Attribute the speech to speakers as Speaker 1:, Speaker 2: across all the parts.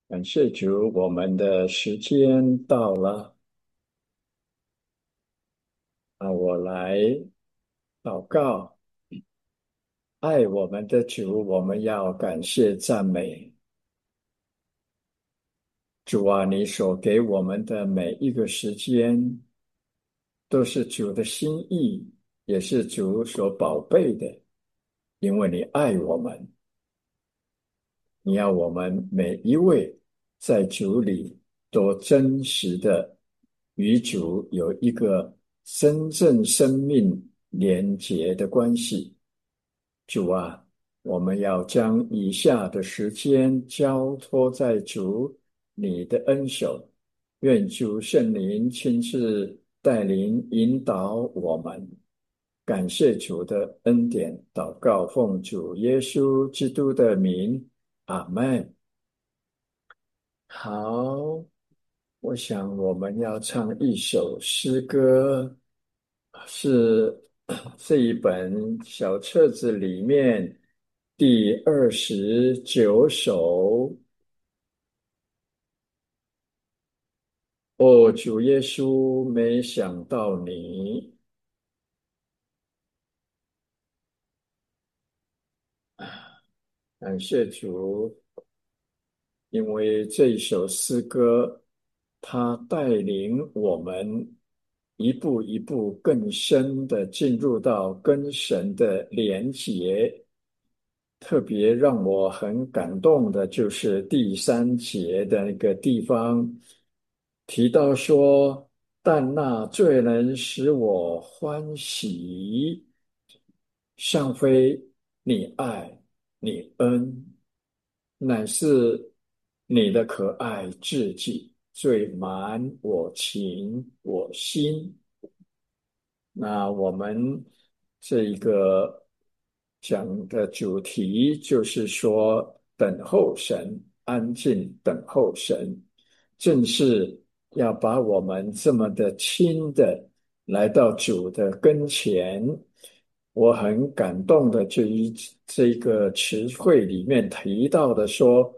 Speaker 1: 感谢主，我们的时间到了。我来祷告。爱我们的主，我们要感谢赞美主啊！你所给我们的每一个时间，都是主的心意，也是主所宝贝的，因为你爱我们，你要我们每一位在主里都真实的与主有一个真正生命连结的关系。主啊，我们要将以下的时间交托在主你的恩手，愿主圣灵亲自带领引导我们。感谢主的恩典，祷告奉主耶稣基督的名，阿门。好，我想我们要唱一首诗歌，是这一本小册子里面第29首。哦，主耶稣，没想到你，感谢主，因为这一首诗歌，它带领我们一步一步更深的进入到跟神的连结。特别让我很感动的就是第3节的那个地方提到说：但那最能使我欢喜，尚非你爱你恩，乃是你的可爱至极，最满我情我心。那我们这一个讲的主题就是说，等候神，安静等候神，正是要把我们这么的亲的来到主的跟前。我很感动的，这个词汇里面提到的说，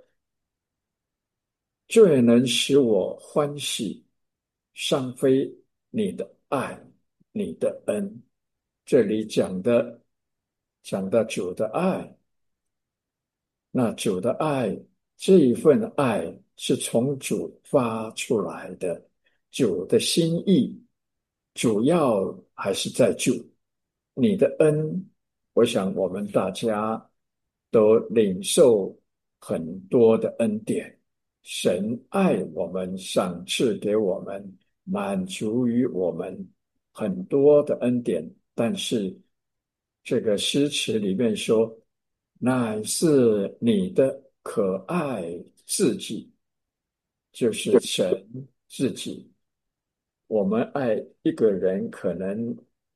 Speaker 1: 最能使我欢喜，尚非你的爱，你的恩。这里讲的主的爱，那主的爱，这一份爱是从主发出来的，主的心意主要还是在主。你的恩，我想我们大家都领受很多的恩典。神爱我们，赏赐给我们，满足于我们很多的恩典。但是这个诗词里面说，乃是你的可爱自己，就是神自己。我们爱一个人，可能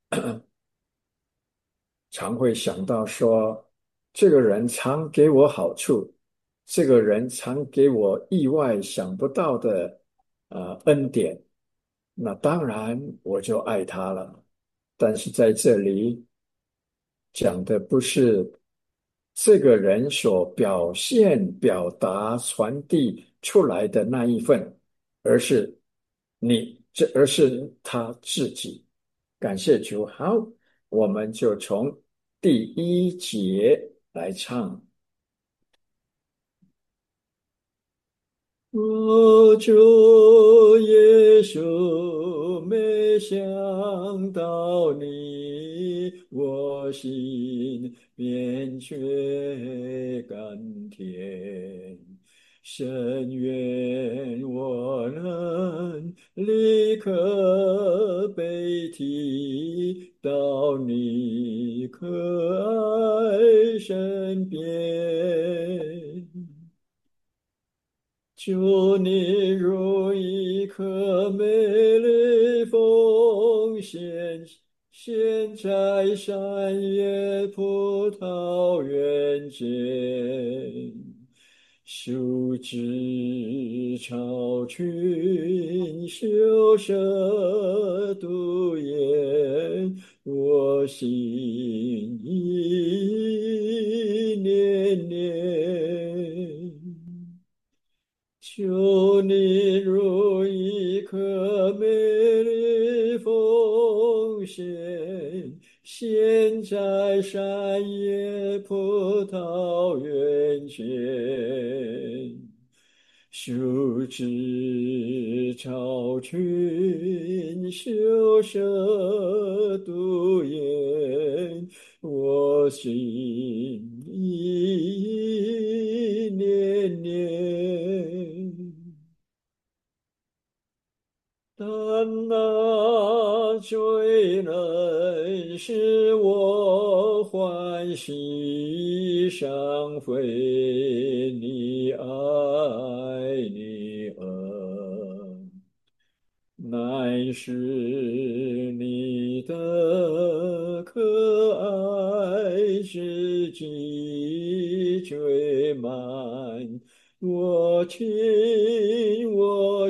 Speaker 1: 常会想到说，这个人常给我好处，这个人常给我意外想不到的恩典，那当然我就爱他了。但是在这里讲的不是这个人所表现、表达、传递出来的那一份，而是而是他自己。感谢主，好，我们就从第1节来唱。我主耶稣，没想到你，我心便觉甘甜。深愿我能立刻被提到你可爱身边。祝你如一颗美丽风线，现在山野葡萄园间，树枝超群，秀舌独艳，我心意念念。 求你如一颗美丽奉献，现在山野葡萄园前。修枝草群，修舌杜鹃，我心意念念。但那罪人使我欢喜伤悔，你爱你恩，乃是你的可爱之极追满我情我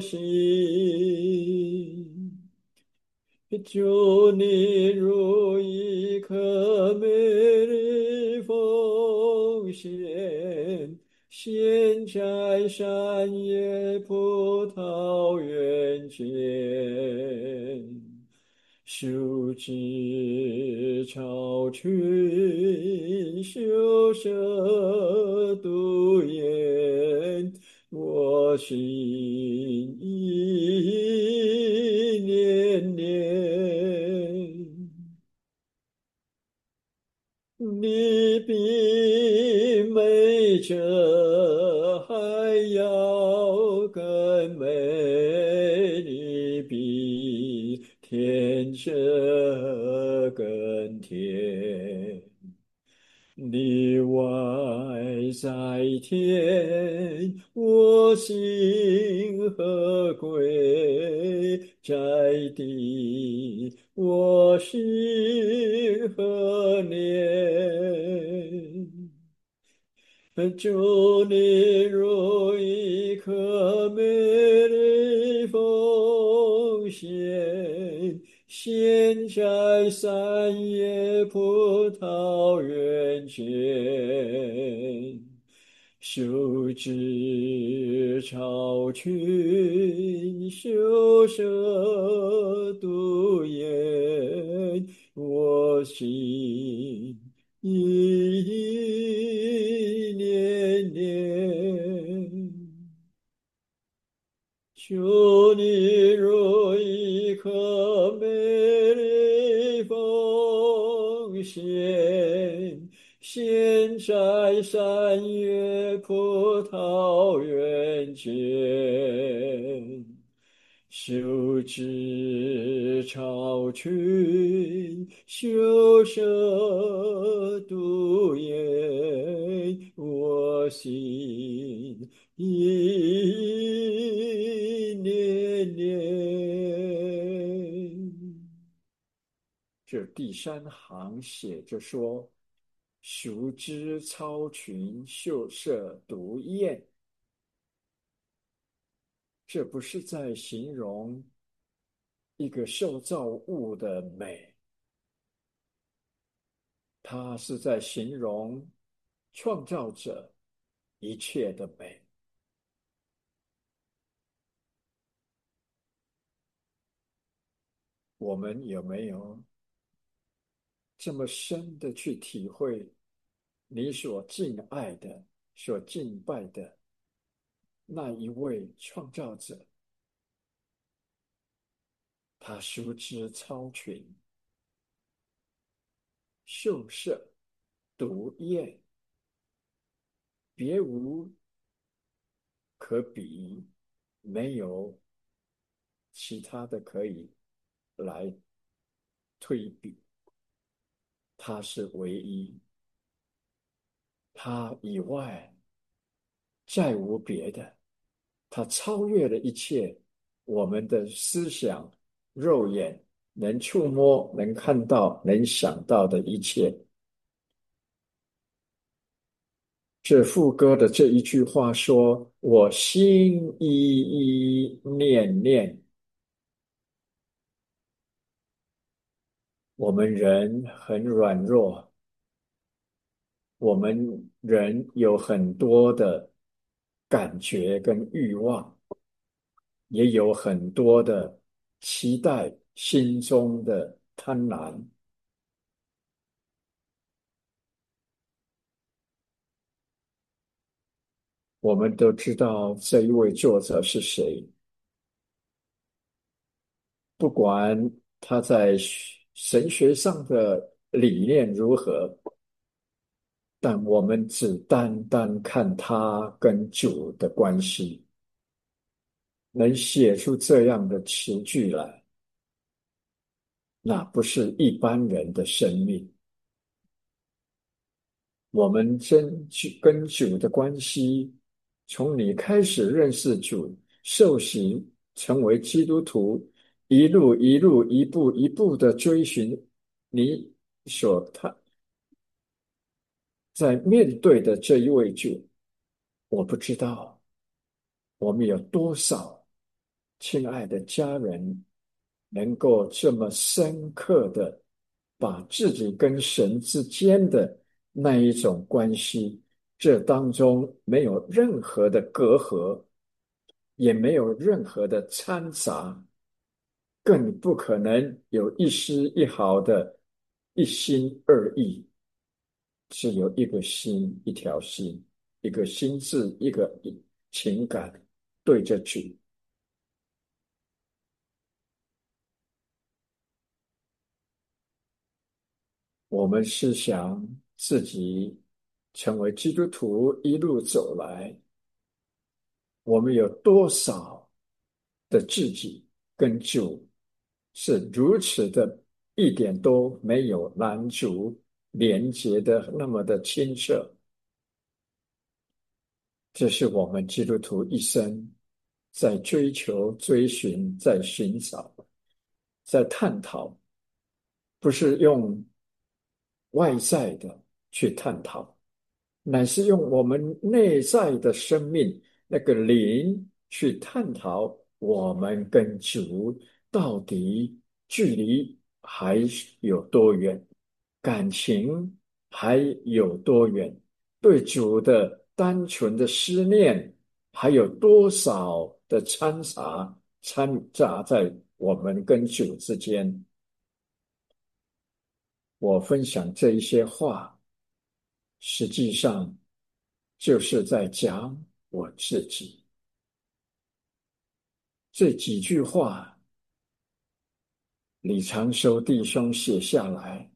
Speaker 1: 心。祝你如一颗美丽奉献，现在山野葡萄园前。修枝草群，修舌杜鹃，我心意念念。你比美者还要更美，你比天者更甜。你外在天，我心何归？在地，我心何年？祝你如一颗美丽奉献，现在山野葡萄园前。修枝草群，修舌杜鹃，我心意念念。求你如一颗美丽奉献，现在山岳葡萄园前。修枝草群，修舌杜鹃，我心意念念。这第三行写着说：熟知超群，秀色独艳。这不是在形容一个受造物的美，它是在形容创造者一切的美。我们有没有这么深的去体会你所敬爱的、所敬拜的那一位创造者？他修枝超群，秀色独艳，别无可比，没有其他的可以来推比。他是唯一，他以外再无别的。他超越了一切我们的思想、肉眼能触摸、能看到、能想到的一切。这副歌的这一句话说：“我心依依念念。”我们人很软弱，我们人有很多的感觉跟欲望，也有很多的期待，心中的贪婪。我们都知道这一位作者是谁，不管他在神学上的理念如何，但我们只单单看他跟主的关系，能写出这样的词句来，那不是一般人的生命。我们跟主的关系，从你开始认识主、受洗、成为基督徒，一路一路、一步一步的追寻你他在面对的这一位主，我不知道我们有多少亲爱的家人能够这么深刻的把自己跟神之间的那一种关系，这当中没有任何的隔阂，也没有任何的掺杂，更不可能有一丝一毫的一心二意，是有一个心，一条心，一个心智，一个情感对着主。我们是想自己成为基督徒一路走来，我们有多少的自己跟主是如此的，一点都没有拦阻连接的那么的清澈。这是我们基督徒一生在追求、追寻、在寻找、在探讨，不是用外在的去探讨，乃是用我们内在的生命那个灵去探讨我们跟主到底距离还有多远，感情还有多远，对主的单纯的思念还有多少的掺杂在我们跟主之间。我分享这一些话，实际上就是在讲我自己。这几句话，李长寿弟兄写下来，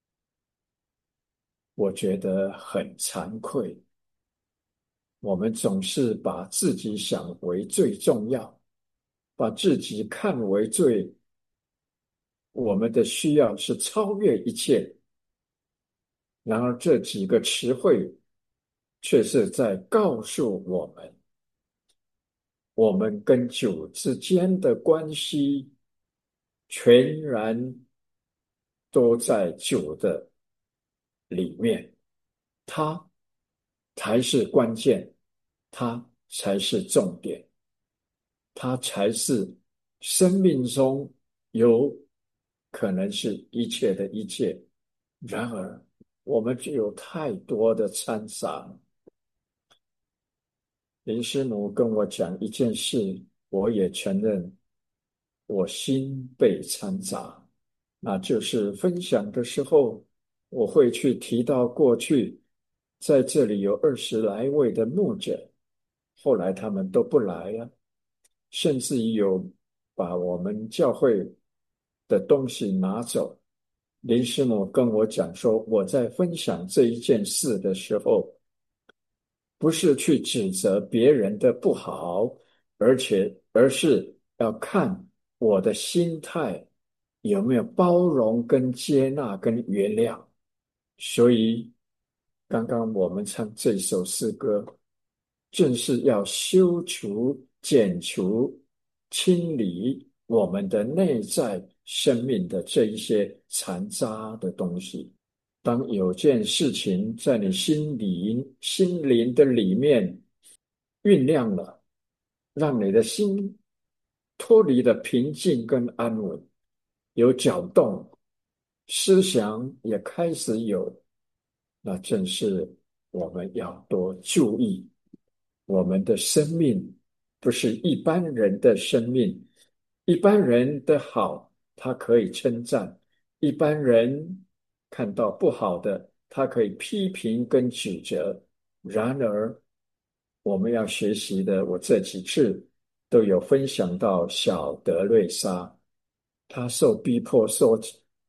Speaker 1: 我觉得很惭愧。我们总是把自己想为最重要，把自己看为我们的需要是超越一切。然而这几个词汇却是在告诉我们，我们跟主之间的关系全然都在主的里面，它才是关键，它才是重点，它才是生命中有可能是一切的一切。然而，我们就有太多的掺杂。林师母跟我讲一件事，我也承认我心被掺杂。那就是分享的时候，我会去提到过去在这里有20来位的牧者，后来他们都不来了，甚至于有把我们教会的东西拿走。林师母跟我讲说，我在分享这一件事的时候，不是去指责别人的不好，而是要看我的心态有没有包容、跟接纳、跟原谅。所以，刚刚我们唱这首诗歌，正是要修除、剪除、清理我们的内在生命的这一些残渣的东西。当有件事情在你心灵的里面酝酿了，让你的心脱离了平静跟安稳，有搅动，思想也开始有，那正是我们要多注意， 我们的生命不是一般人的生命，一般人的好，他可以称赞；一般人看到不好的，他可以批评跟指责。然而，我们要学习的，我这几次都有分享到小德瑞莎，他受逼迫、受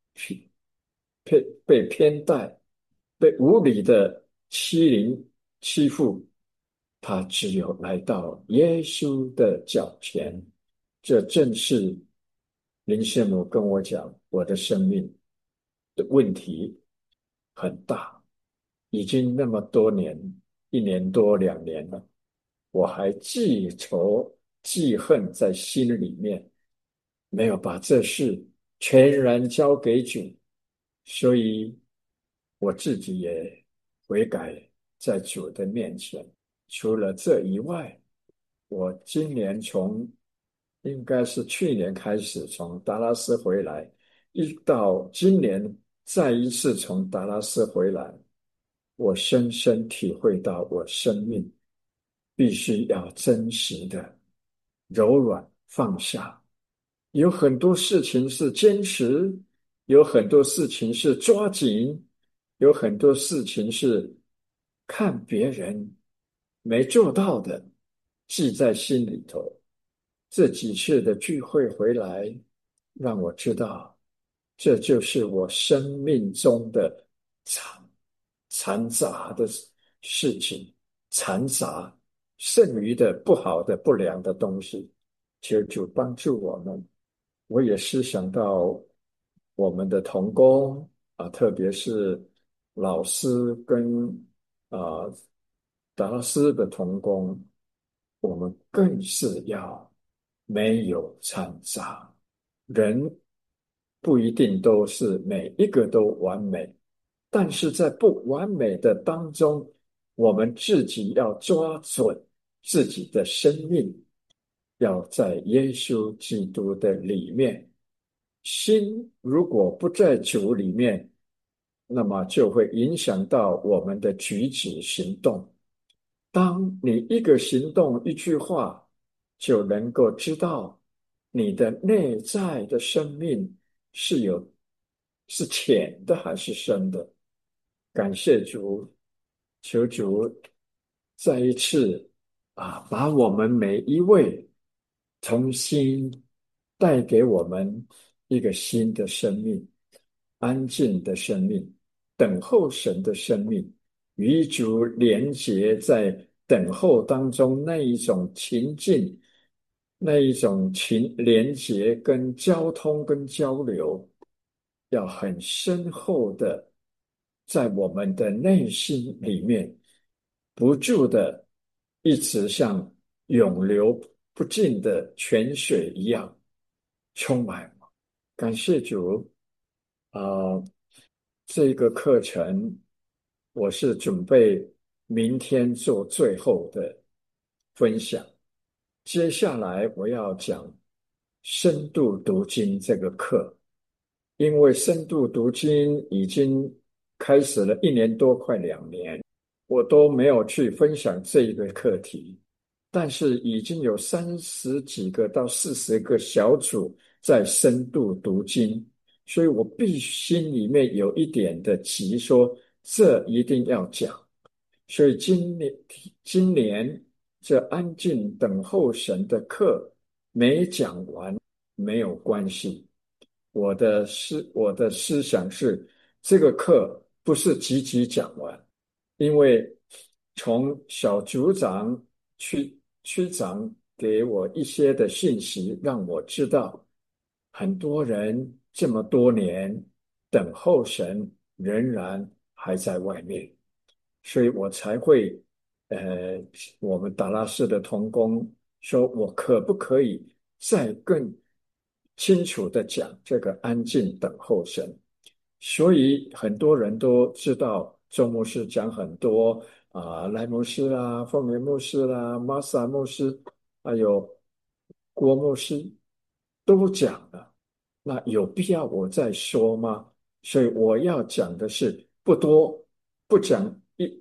Speaker 1: 被偏待、被无理的欺凌欺负，他只有来到耶稣的脚前。这正是林圣母跟我讲，我的生命的问题很大，已经那么多年，1年多2年了，我还记仇记恨在心里面，没有把这事全然交给主，所以我自己也悔改在主的面前。除了这以外，我今年应该是去年开始从达拉斯回来，一到今年再一次从达拉斯回来，我深深体会到我生命必须要真实的柔软放下。有很多事情是坚持，有很多事情是抓紧，有很多事情是看别人没做到的，记在心里头。这几次的聚会回来，让我知道，这就是我生命中的残杂的事情，残杂剩余的不好的不良的东西，求主帮助我们。我也思想到我们的同工啊，特别是老师跟啊达拉斯的同工，我们更是要没有掺杂。人不一定都是每一个都完美，但是在不完美的当中，我们自己要抓准自己的生命，要在耶稣基督的里面。心如果不在主里面，那么就会影响到我们的举止行动。当你一个行动、一句话，就能够知道你的内在的生命是浅的还是深的。感谢主，求主再一次把我们每一位重新带给我们一个新的生命，安静的生命，等候神的生命，与主连结在等候当中那一种情境，那一种连结跟交通跟交流，要很深厚的在我们的内心里面，不住的一直像永流不尽的泉水一样充满。感谢主啊、这个课程我是准备明天做最后的分享。接下来我要讲深度读经这个课，因为深度读经已经开始了1年多，快2年，我都没有去分享这一个课题，但是已经有30几个到40个小组在深度读经，所以我心里面有一点的急，说这一定要讲。所以今年这安静等候神的课没讲完没有关系。我的思想是，这个课不是积极讲完，因为从小组长、区长给我一些的信息，让我知道很多人这么多年等候神，仍然还在外面。所以我才会，呃，我们达拉斯的同工说，我可不可以再更清楚的讲这个安静等候神？所以很多人都知道，周牧师讲很多赖牧师啦、凤莲牧师啦、玛萨牧师，还有郭牧师都讲了。那有必要我再说吗？所以我要讲的是不多，不讲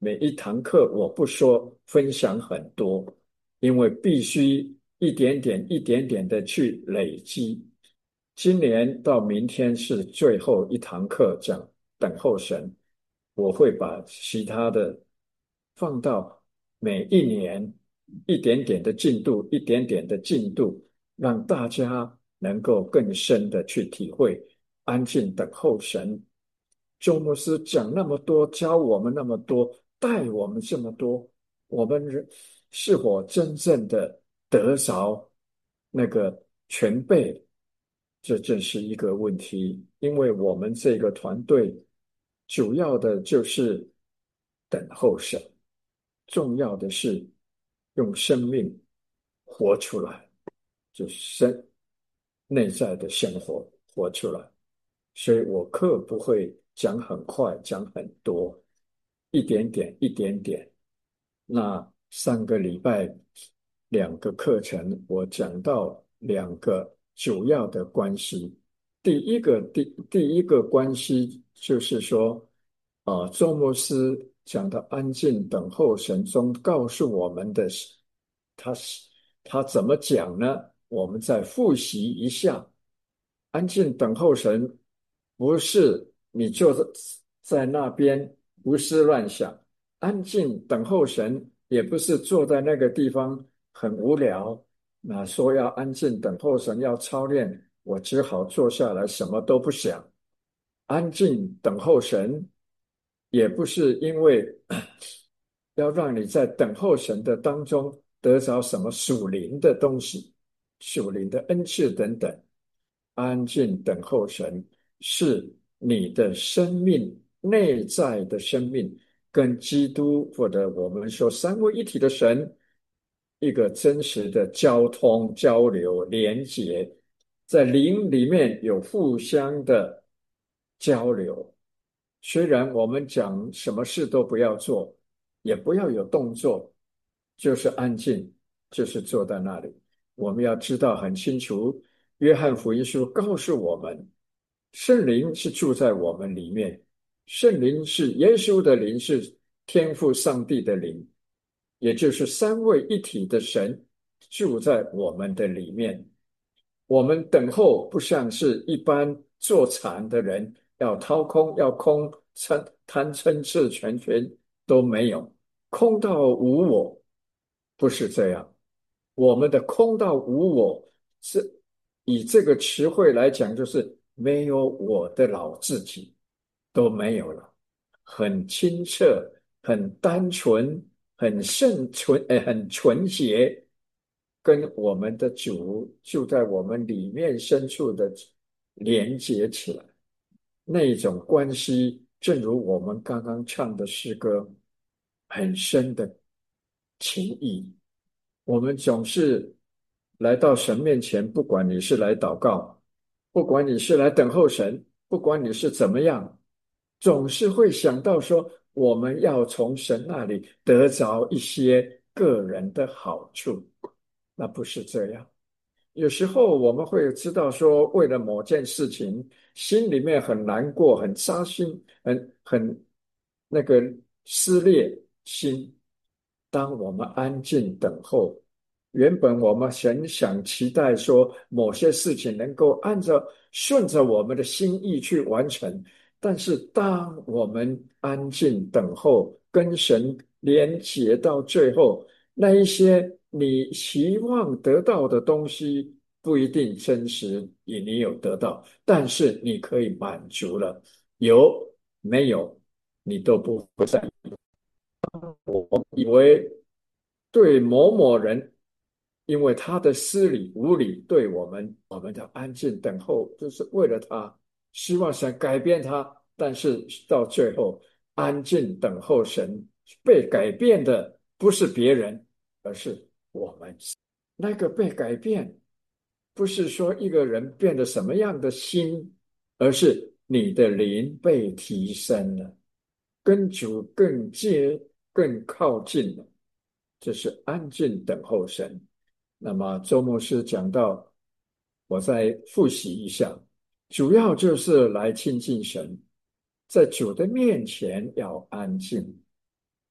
Speaker 1: 每一堂课我不说分享很多，因为必须一点点、一点点的去累积。今年到明天是最后一堂课，讲等候神，我会把其他的放到每一年一点点的进度，一点点的进度，让大家能够更深的去体会安静等候神。周牧师讲那么多，教我们那么多，带我们这么多，我们是否真正的得着那个全备？这正是一个问题，因为我们这个团队主要的就是等候神，重要的是用生命活出来，就是内在的生活活出来。所以我课不会讲很快，讲很多，一点点，一点点。那上个礼拜2个课程，我讲到2个主要的关系。第一个关系就是说，周牧师讲的安静等候神中告诉我们的是，他是他怎么讲呢？我们再复习一下，安静等候神，不是你坐在那边胡思乱想。安静等候神，也不是坐在那个地方很无聊。那说要安静等候神，要操练，我只好坐下来，什么都不想。安静等候神，也不是因为要让你在等候神的当中得着什么属灵的东西、属灵的恩赐等等。安静等候神，是你的生命内在的生命跟基督或者我们说三位一体的神一个真实的交通、交流、连结，在灵里面有互相的交流。虽然我们讲什么事都不要做，也不要有动作，就是安静，就是坐在那里。我们要知道很清楚，约翰福音书告诉我们，圣灵是住在我们里面，圣灵是耶稣的灵，是天父上帝的灵，也就是三位一体的神住在我们的里面。我们等候不像是一般坐禅的人，要掏空，要空，贪嗔痴全都没有，空到无我，不是这样。我们的空到无我，是以这个词汇来讲，就是没有我的老自己，都没有了，很清澈，很单纯，很很纯洁，跟我们的主就在我们里面深处的连接起来，那一种关系，正如我们刚刚唱的诗歌，很深的情谊。我们总是来到神面前，不管你是来祷告，不管你是来等候神，不管你是怎么样，总是会想到说，我们要从神那里得着一些个人的好处。那不是这样。有时候我们会知道说，为了某件事情，心里面很难过、很扎心、很那个撕裂心。当我们安静等候，原本我们很想期待说某些事情能够顺着我们的心意去完成，但是当我们安静等候，跟神连结到最后，那一些你期望得到的东西不一定真实，你有得到，但是你可以满足了，有没有你都不会在意。我以为对某某人，因为他的失礼无礼，对我们的安静等候，就是为了他，希望想改变他，但是到最后安静等候神，被改变的不是别人，而是我们。那个被改变，不是说一个人变得什么样的心，而是你的灵被提升了，跟主更靠近了。这是安静等候神。那么周牧师讲到，我再复习一下，主要就是来亲近神，在主的面前要安静，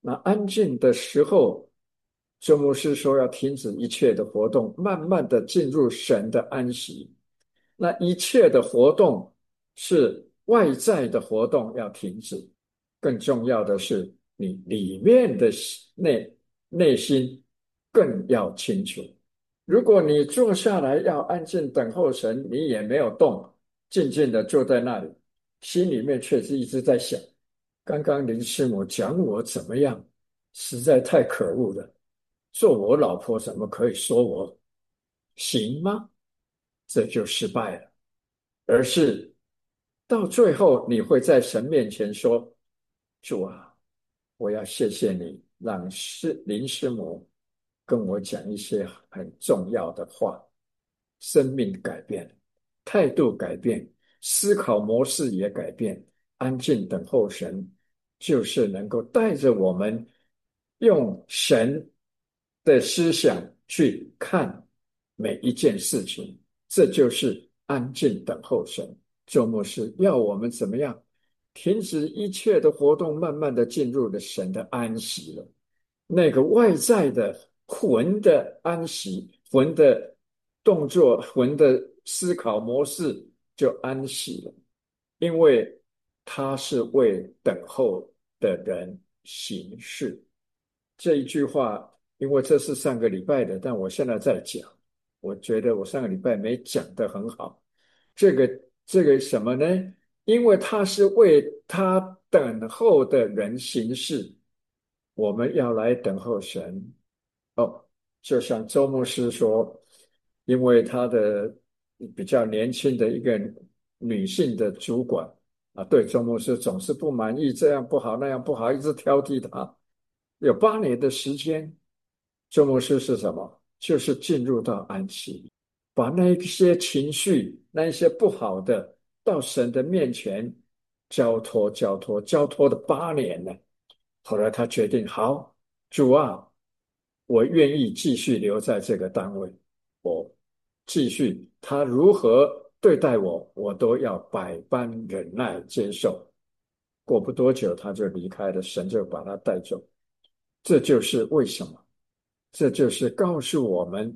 Speaker 1: 那安静的时候，周牧师说要停止一切的活动，慢慢的进入神的安息。那一切的活动是外在的活动要停止，更重要的是你里面的内心更要清楚。如果你坐下来要安静等候神，你也没有动，静静的坐在那里，心里面却是一直在想，刚刚林师母讲我怎么样，实在太可恶了。做我老婆怎么可以说我行吗？这就失败了。而是到最后你会在神面前说：主啊，我要谢谢你，让林师母跟我讲一些很重要的话，生命改变，态度改变，思考模式也改变，安静等候神，就是能够带着我们用神的思想去看每一件事情，这就是安静等候神。周牧师要我们怎么样？停止一切的活动，慢慢的进入了神的安息了。那个外在的魂的安息，魂的动作，魂的思考模式就安息了，因为他是为等候的人行事。这一句话，因为这是上个礼拜的，但我现在在讲，我觉得我上个礼拜没讲得很好。这个什么呢？因为他是为他等候的人行事，我们要来等候神。哦，就像周牧师说，因为他的比较年轻的一个女性的主管啊，对周牧师总是不满意，这样不好，那样不好，一直挑剔他。有8年的时间，周牧师是什么？就是进入到安息，把那一些情绪、那一些不好的，到神的面前交托、交托、交托的8年了。后来他决定，好，主啊，我愿意继续留在这个单位，我继续他如何对待我，我都要百般忍耐接受。过不多久，他就离开了，神就把他带走。这就是为什么，这就是告诉我们，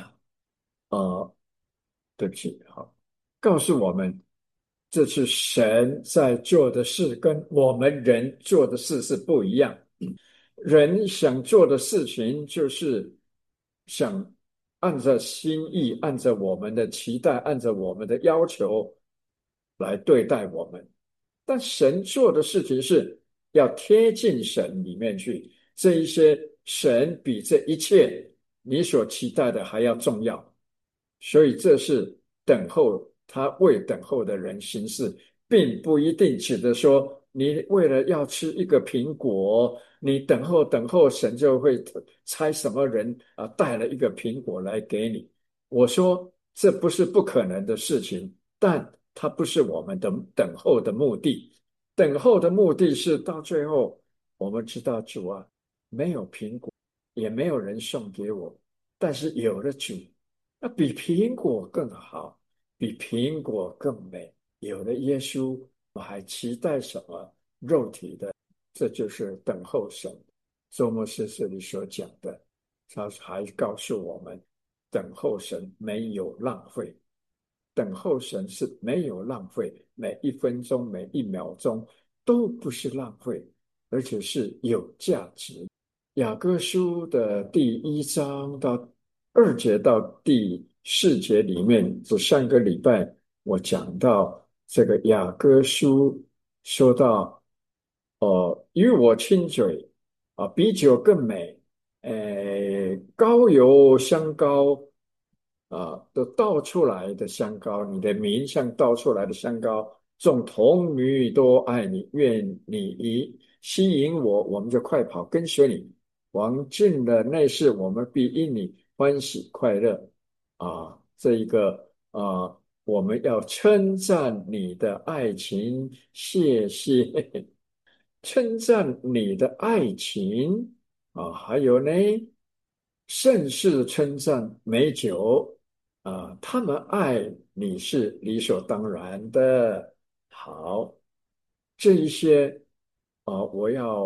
Speaker 1: 对不起，好，告诉我们，这是神在做的事，跟我们人做的事是不一样。人想做的事情，就是想按照心意，按照我们的期待，按照我们的要求来对待我们。但神做的事情是要贴近神里面去，这一些神比这一切你所期待的还要重要。所以这是等候，他为等候的人行事，并不一定指的说，你为了要吃一个苹果，你等候等候，神就会差什么人啊带了一个苹果来给你。我说这不是不可能的事情，但它不是我们的等候的目的。等候的目的是到最后，我们知道主啊，没有苹果，也没有人送给我，但是有了主。那比苹果更好，比苹果更美。有了耶稣，我还期待什么？肉体的，这就是等候神。周牧师这里所讲的，他还告诉我们，等候神没有浪费，等候神是没有浪费，每一分钟、每一秒钟都不是浪费，而且是有价值。雅各书的第1章到2节到第4节里面，这上个礼拜我讲到这个雅各书，说到与我亲嘴啊，比酒更美，高油香膏都倒出来的香膏，你的名像倒出来的香膏，众童女都爱你，愿你一吸引我，我们就快跑跟随你。王尽了内事，我们必因你欢喜快乐。这一个我们要称赞你的爱情，谢谢，称赞你的爱情还有呢，甚是称赞美酒他们爱你是理所当然的。好，这一些我要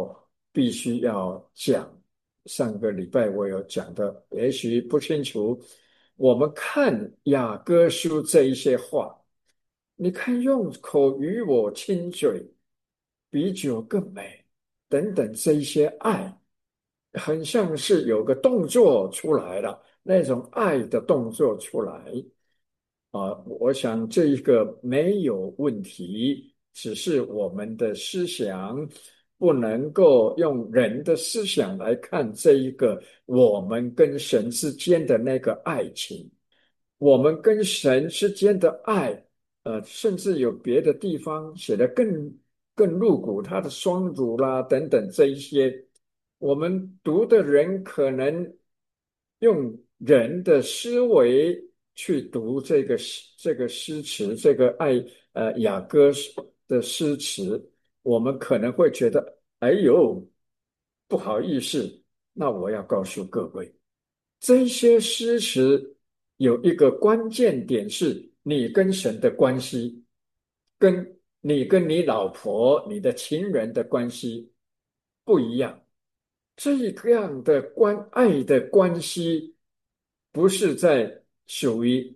Speaker 1: 必须要讲。上个礼拜我有讲的，也许不清楚。我们看雅歌书这一些话，你看用口与我亲嘴，比酒更美，等等这一些爱，很像是有个动作出来了，那种爱的动作出来。我想这一个没有问题，只是我们的思想不能够用人的思想来看这一个我们跟神之间的那个爱情，我们跟神之间的爱，甚至有别的地方写得更露骨，他的双乳啦等等这一些，我们读的人可能用人的思维去读这个诗词，这个雅歌的诗词，我们可能会觉得，哎呦，不好意思。那我要告诉各位，这些诗词有一个关键点是，你跟神的关系，跟你老婆、你的情人的关系不一样。这样的爱的关系，不是在属于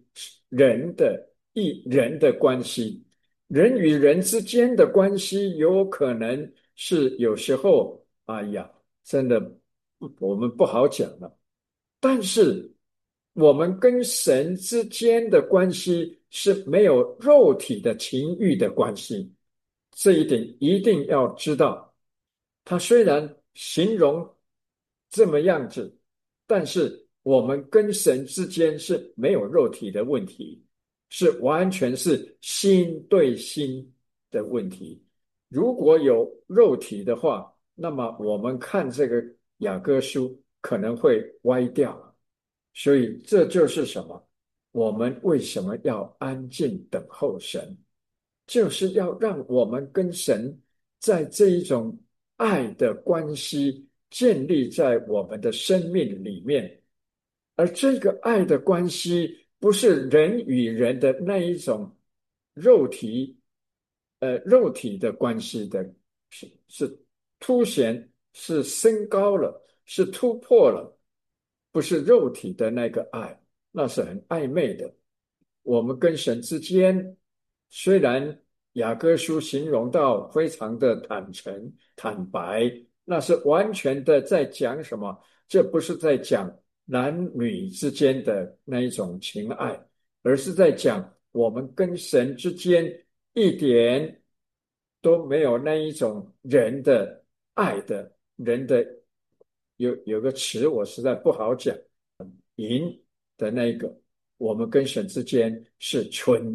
Speaker 1: 人的关系，人与人之间的关系，有可能是有时候，哎呀，真的我们不好讲了。但是我们跟神之间的关系是没有肉体的情欲的关系，这一点一定要知道。他虽然形容这么样子，但是我们跟神之间是没有肉体的问题，是完全是心对心的问题。如果有肉体的话，那么我们看这个雅歌书可能会歪掉。所以这就是什么？我们为什么要安静等候神？就是要让我们跟神在这一种爱的关系建立在我们的生命里面，而这个爱的关系不是人与人的那一种肉体，肉体的关系的，是凸显，是升高了，是突破了，不是肉体的那个爱，那是很暧昧的。我们跟神之间，虽然雅各书形容到非常的坦诚、坦白，那是完全的在讲什么？这不是在讲男女之间的那一种情爱，而是在讲我们跟神之间一点都没有那一种人的爱的人的有个词我实在不好讲，淫的那个。我们跟神之间是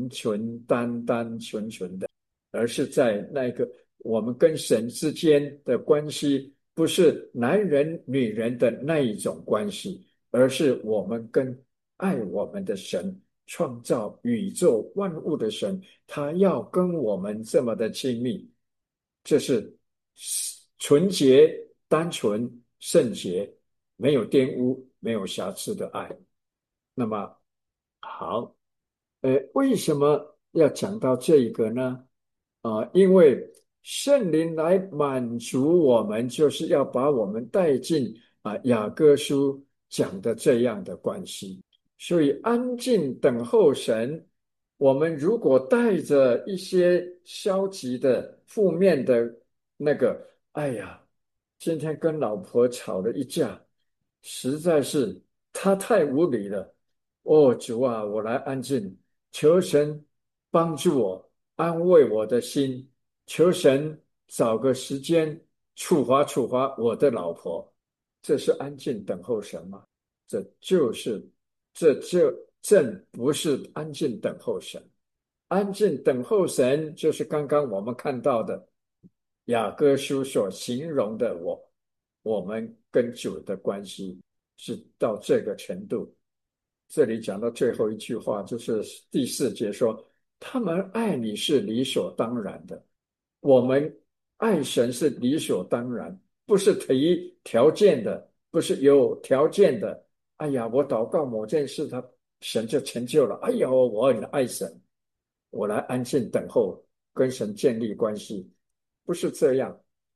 Speaker 1: 纯纯的，而是在那个我们跟神之间的关系，不是男人女人的那一种关系，而是我们跟爱我们的神、创造宇宙万物的神，他要跟我们这么的亲密，这是纯洁、单纯、圣洁，没有玷污、没有瑕疵的爱。那么好，为什么要讲到这一个呢？因为圣灵来满足我们，就是要把我们带进雅各书讲的这样的关系。所以安静等候神，我们如果带着一些消极的、负面的那个，哎呀，今天跟老婆吵了一架，实在是她太无理了。哦，主啊，我来安静，求神帮助我，安慰我的心，求神找个时间处罚处罚我的老婆。这是安静等候神吗？这就是这正不是安静等候神。安静等候神，就是刚刚我们看到的雅各书所形容的我们跟主的关系是到这个程度。这里讲到最后一句话，就是第4节说，他们爱你是理所当然的，我们爱神是理所当然，不是提条件的，不是有条件的。哎呀，我祷告某件事，神就成就了。哎呀，我很爱神，我来安静等候，跟神建立关系，不是这样。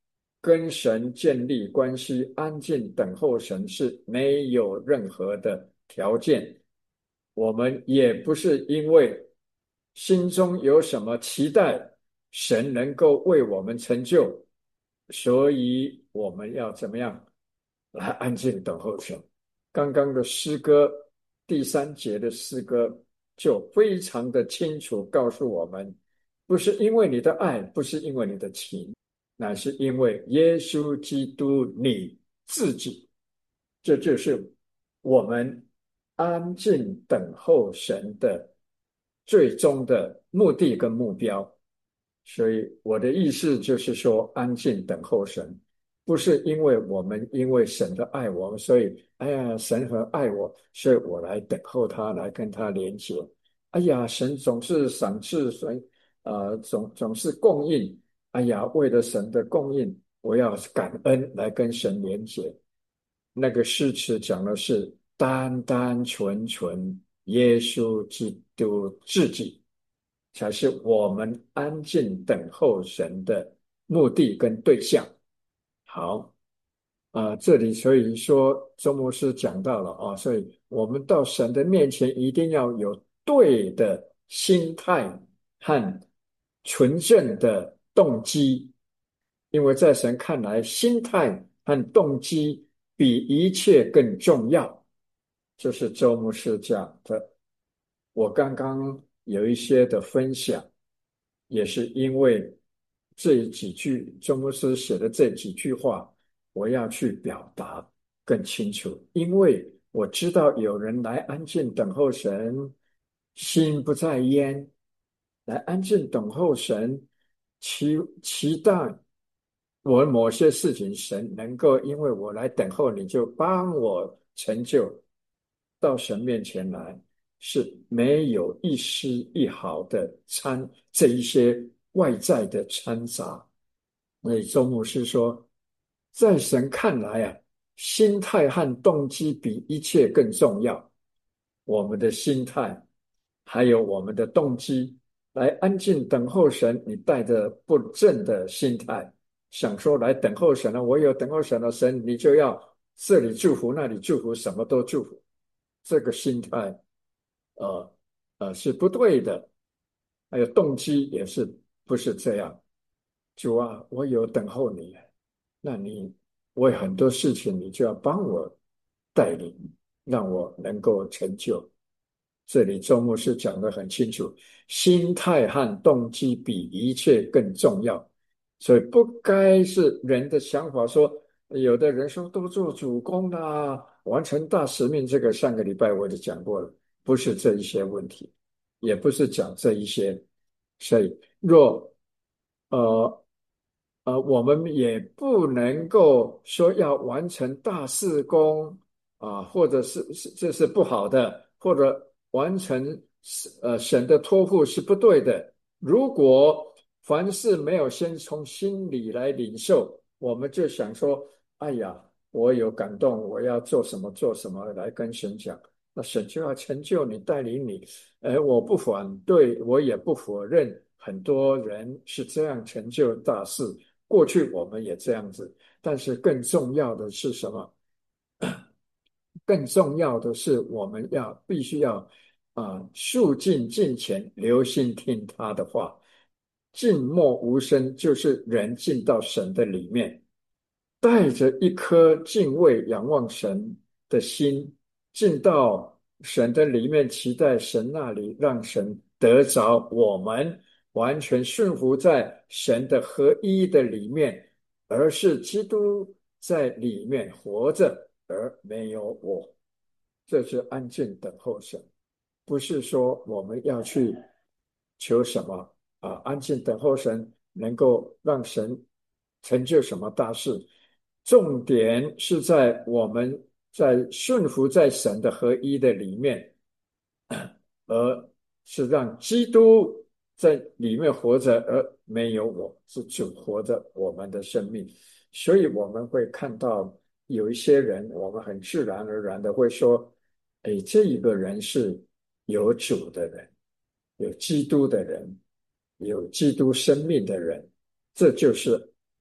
Speaker 1: 跟神建立关系，安静等候神是没有任何的条件。我们也不是因为心中有什么期待，神能够为我们成就，所以我们要怎么样来安静等候神？刚刚的诗歌第3节的诗歌就非常的清楚告诉我们，不是因为你的爱，不是因为你的情，乃是因为耶稣基督你自己。这就是我们安静等候神的最终的目的跟目标。所以我的意思就是说，安静等候神，不是因为我们因为神的爱我们，所以哎呀，神很爱我，所以我来等候他，来跟他连接。哎呀，神总是赏赐神，总是供应。哎呀，为了神的供应，我要感恩来跟神连接。那个诗词讲的是单单纯纯耶稣基督自己，才是我们安静等候神的目的跟对象。好，这里所以说周牧师讲到了啊，所以我们到神的面前一定要有对的心态和纯正的动机，因为在神看来，心态和动机比一切更重要。这是周牧师讲的。我刚刚有一些的分享，也是因为这几句周牧师写的这几句话，我要去表达更清楚。因为我知道有人来安静等候神，心不在焉，来安静等候神，期待我某些事情，神能够因为我来等候你，就帮我成就到神面前来。是没有一丝一毫的这一些外在的掺杂。所以周牧师说，在神看来啊，心态和动机比一切更重要。我们的心态，还有我们的动机，来安静等候神。你带着不正的心态，想说来等候神了，我有等候神的神，你就要这里祝福，那里祝福，什么都祝福。这个心态是不对的，还有动机也是不是这样？主啊，我有等候你，那你为很多事情你就要帮我带领，让我能够成就。这里周牧师讲得很清楚，心态和动机比一切更重要，所以不该是人的想法说，有的人说都做主公啦，完成大使命，这个上个礼拜我就讲过了，不是这一些问题，也不是讲这一些，所以若呃我们也不能够说要完成大事工或者是这是不好的，或者完成神的托付是不对的。如果凡事没有先从心里来领受，我们就想说，哎呀，我有感动，我要做什么做什么来跟神讲，那神就要成就你，带领你。我不反对，我也不否认，很多人是这样成就大事。过去我们也这样子，但是更重要的是什么？更重要的是，我们必须要肃静敬虔，留心听他的话，静默无声，就是人进到神的里面，带着一颗敬畏仰望神的心，进到神的里面，期待神那里，让神得着我们，完全顺服在神的合一的里面，而是基督在里面活着，而没有我。这是安静等候神，不是说我们要去求什么安静等候神能够让神成就什么大事。重点是在我们在顺服在神的合一的里面，而是让基督在里面活着，而没有我，是主活着我们的生命。所以我们会看到有一些人，我们很自然而然的会说，哎，这一个人是有主的人，有基督的人，有基督生命的人，这就是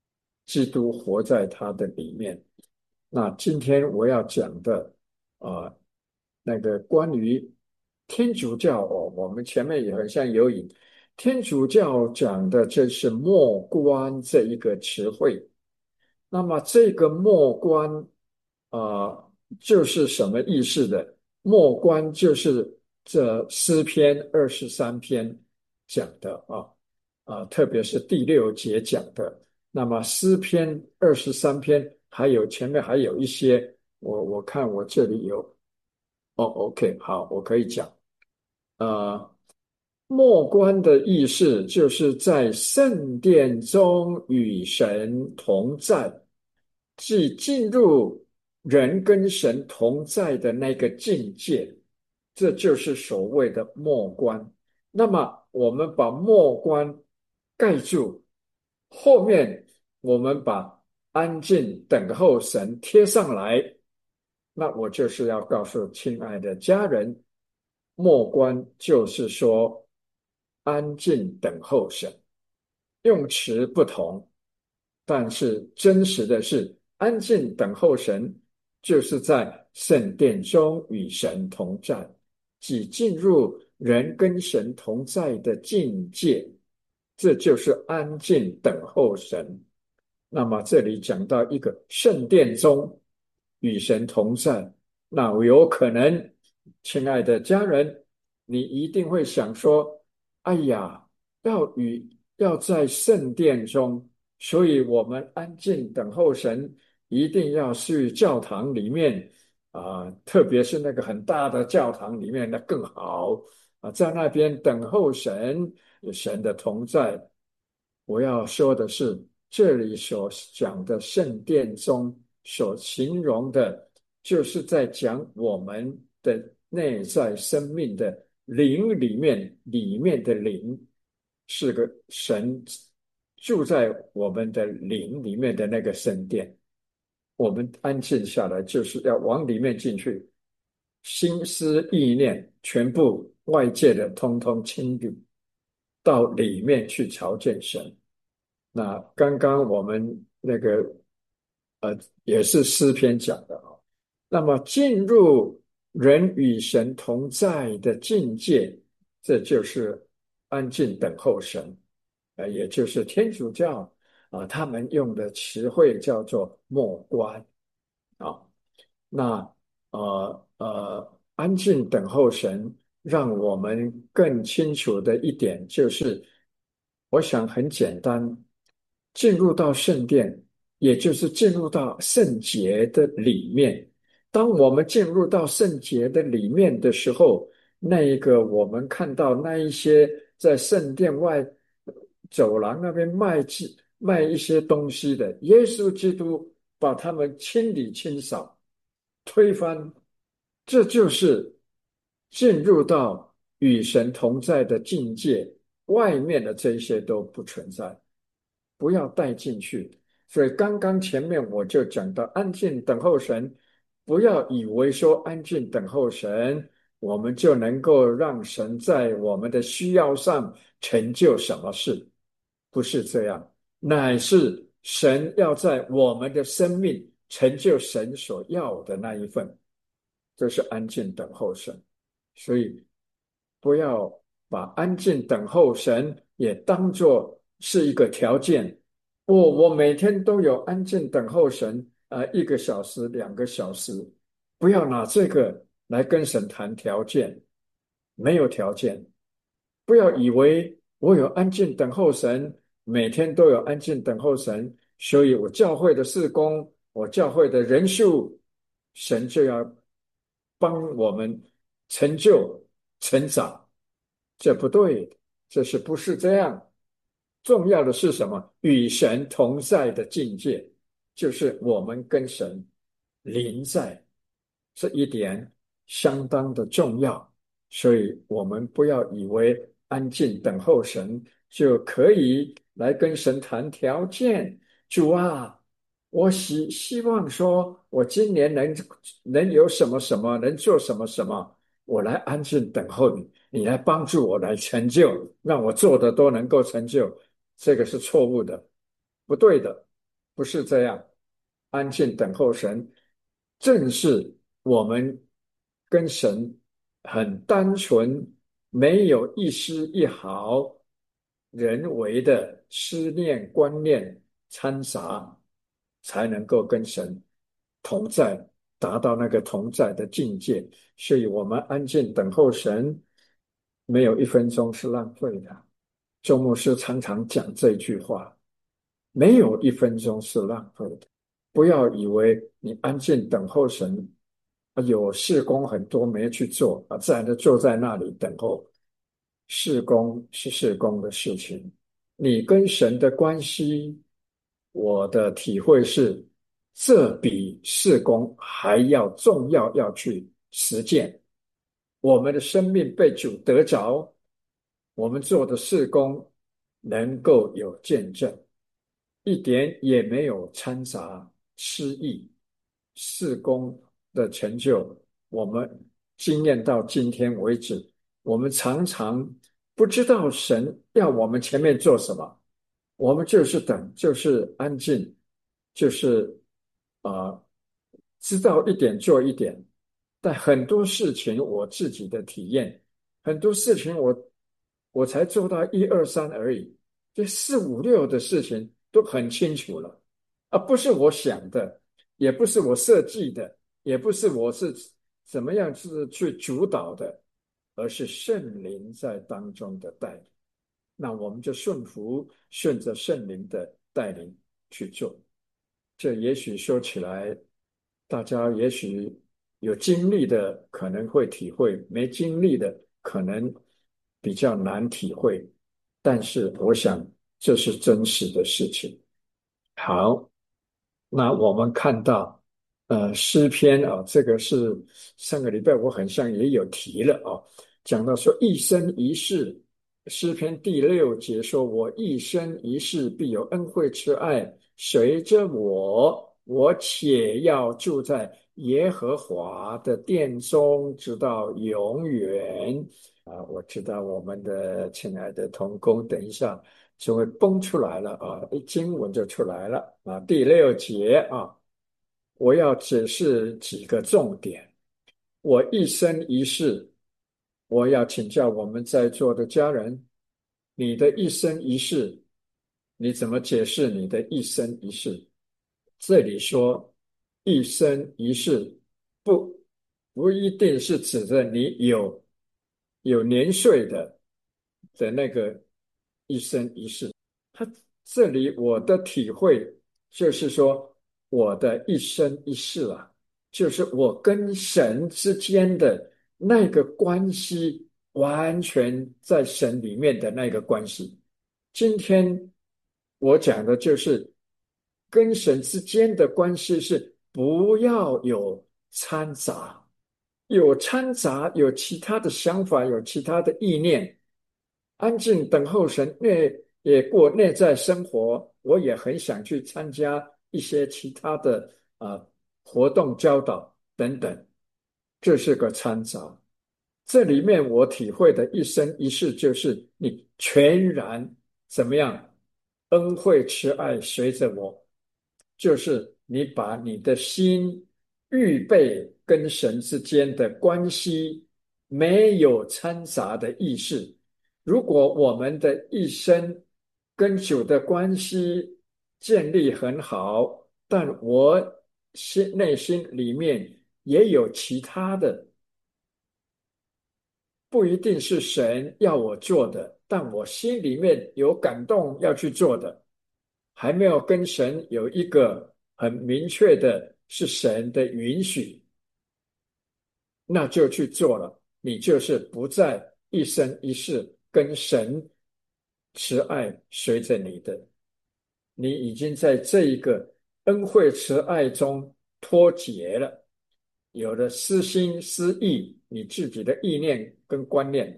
Speaker 1: 基督活在他的里面。那今天我要讲的啊、那个关于天主教哦，我们前面也很像有引，天主教讲的就是默观这一个词汇。那么这个默观啊、就是什么意思的？默观就是这诗篇23篇讲的特别是第6节讲的。那么诗篇23篇，还有前面还有一些，我看我这里有OK，好，我可以讲。呃，默观的意思就是在圣殿中与神同在，即进入人跟神同在的那个境界，这就是所谓的默观。那么我们把默观盖住，后面我们把安静等候神贴上来，那我就是要告诉亲爱的家人，默观就是说安静等候神，用词不同，但是真实的是安静等候神，就是在圣殿中与神同在，即进入人跟神同在的境界，这就是安静等候神。那么这里讲到一个圣殿中与神同在，那我有可能，亲爱的家人，你一定会想说：“哎呀，要在圣殿中，所以我们安静等候神，一定要去教堂里面特别是那个很大的教堂里面，那更好在那边等候神，有神的同在。”我要说的是，这里所讲的圣殿中所形容的，就是在讲我们的内在生命的灵里面的灵，是个神住在我们的灵里面的那个圣殿。我们安静下来，就是要往里面进去，心思意念全部外界的通通清理，到里面去朝见神。那刚刚我们那个也是诗篇讲的那么进入人与神同在的境界，这就是安静等候神，也就是天主教他们用的词汇叫做默观啊。那安静等候神，让我们更清楚的一点就是，我想很简单，进入到圣殿，也就是进入到圣洁的里面。当我们进入到圣洁的里面的时候，那一个我们看到那一些在圣殿外走廊那边卖一些东西的，耶稣基督把他们清理清扫。推翻，这就是进入到与神同在的境界，外面的这些都不存在，不要带进去。所以刚刚前面我就讲到，安静等候神，不要以为说安静等候神，我们就能够让神在我们的需要上成就什么事，不是这样。乃是神要在我们的生命成就神所要的那一份，这是安静等候神。所以不要把安静等候神也当作是一个条件。我每天都有安静等候神1个小时、2个小时，不要拿这个来跟神谈条件，没有条件。不要以为我有安静等候神，每天都有安静等候神，所以我教会的事工，我教会的人数，神就要帮我们成就成长，这不对，这是不是这样？重要的是什么？与神同在的境界，就是我们跟神临在，这一点相当的重要。所以我们不要以为安静等候神就可以来跟神谈条件。主啊，我希望说，我今年能有什么什么，能做什么什么，我来安静等候你，你来帮助我来成就，让我做的都能够成就。这个是错误的，不对的。 不是这样。安静等候神，正是我们跟神很单纯，没有一丝一毫人为的思念、观念掺杂，才能够跟神同在，达到那个同在的境界。所以，我们安静等候神，没有一分钟是浪费的。周牧师常常讲这句话：没有一分钟是浪费的。不要以为你安静等候神，有事工很多没去做啊，自然的坐在那里等候。事工是事工的事情，你跟神的关系，我的体会是，这比事工还要重要，要去实践。我们的生命被主得着，我们做的事工能够有见证。一点也没有掺杂失意。事工的成就，我们经验到今天为止，我们常常不知道神要我们前面做什么，我们就是等，就是安静，就是啊、知道一点做一点。但很多事情我自己的体验，很多事情我才做到一二三而已。这四五六的事情都很清楚了，而不是我想的，也不是我设计的，也不是我是怎么样是去主导的，而是圣灵在当中的带领。那我们就顺服，顺着圣灵的带领去做。这也许说起来，大家也许有经历的可能会体会，没经历的可能比较难体会。但是我想这是真实的事情。好，那我们看到，诗篇啊，这个是上个礼拜我很像也有提了啊，讲到说一生一世，诗篇第6节说：“我一生一世必有恩惠慈爱随着我，我且要住在耶和华的殿中，直到永远。”啊，我知道我们的亲爱的同工，等一下就会蹦出来了啊，一经文就出来了啊。第6节啊，我要解释几个重点。我一生一世，我要请教我们在座的家人，你的一生一世，你怎么解释你的一生一世？这里说一生一世，不不一定是指着你有年岁的那个一生一世。他这里我的体会就是说，我的一生一世啊，就是我跟神之间的那个关系，完全在神里面的那个关系。今天我讲的就是跟神之间的关系是不要有掺杂，有掺杂，有其他的想法，有其他的意念，安静等候神，也过内在生活。我也很想去参加一些其他的活动、教导等等，这是个掺杂。这里面我体会的一生一世，就是你全然怎么样，恩惠慈爱随着我，就是你把你的心预备跟神之间的关系没有掺杂的意识。如果我们的一生跟主的关系建立很好，但我内心里面也有其他的，不一定是神要我做的，但我心里面有感动要去做的，还没有跟神有一个很明确的是神的允许，那就去做了。你就是不再一生一世跟神慈爱随着你的，你已经在这一个恩惠慈爱中脱节了，有了私心私意，你自己的意念跟观念，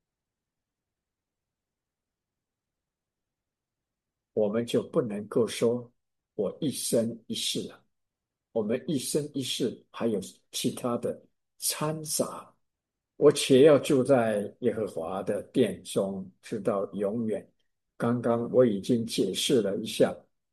Speaker 1: 我们就不能够说我一生一世了。我们一生一世还有其他的掺杂。我且要住在耶和华的殿中，直到永远。刚刚我已经解释了一下，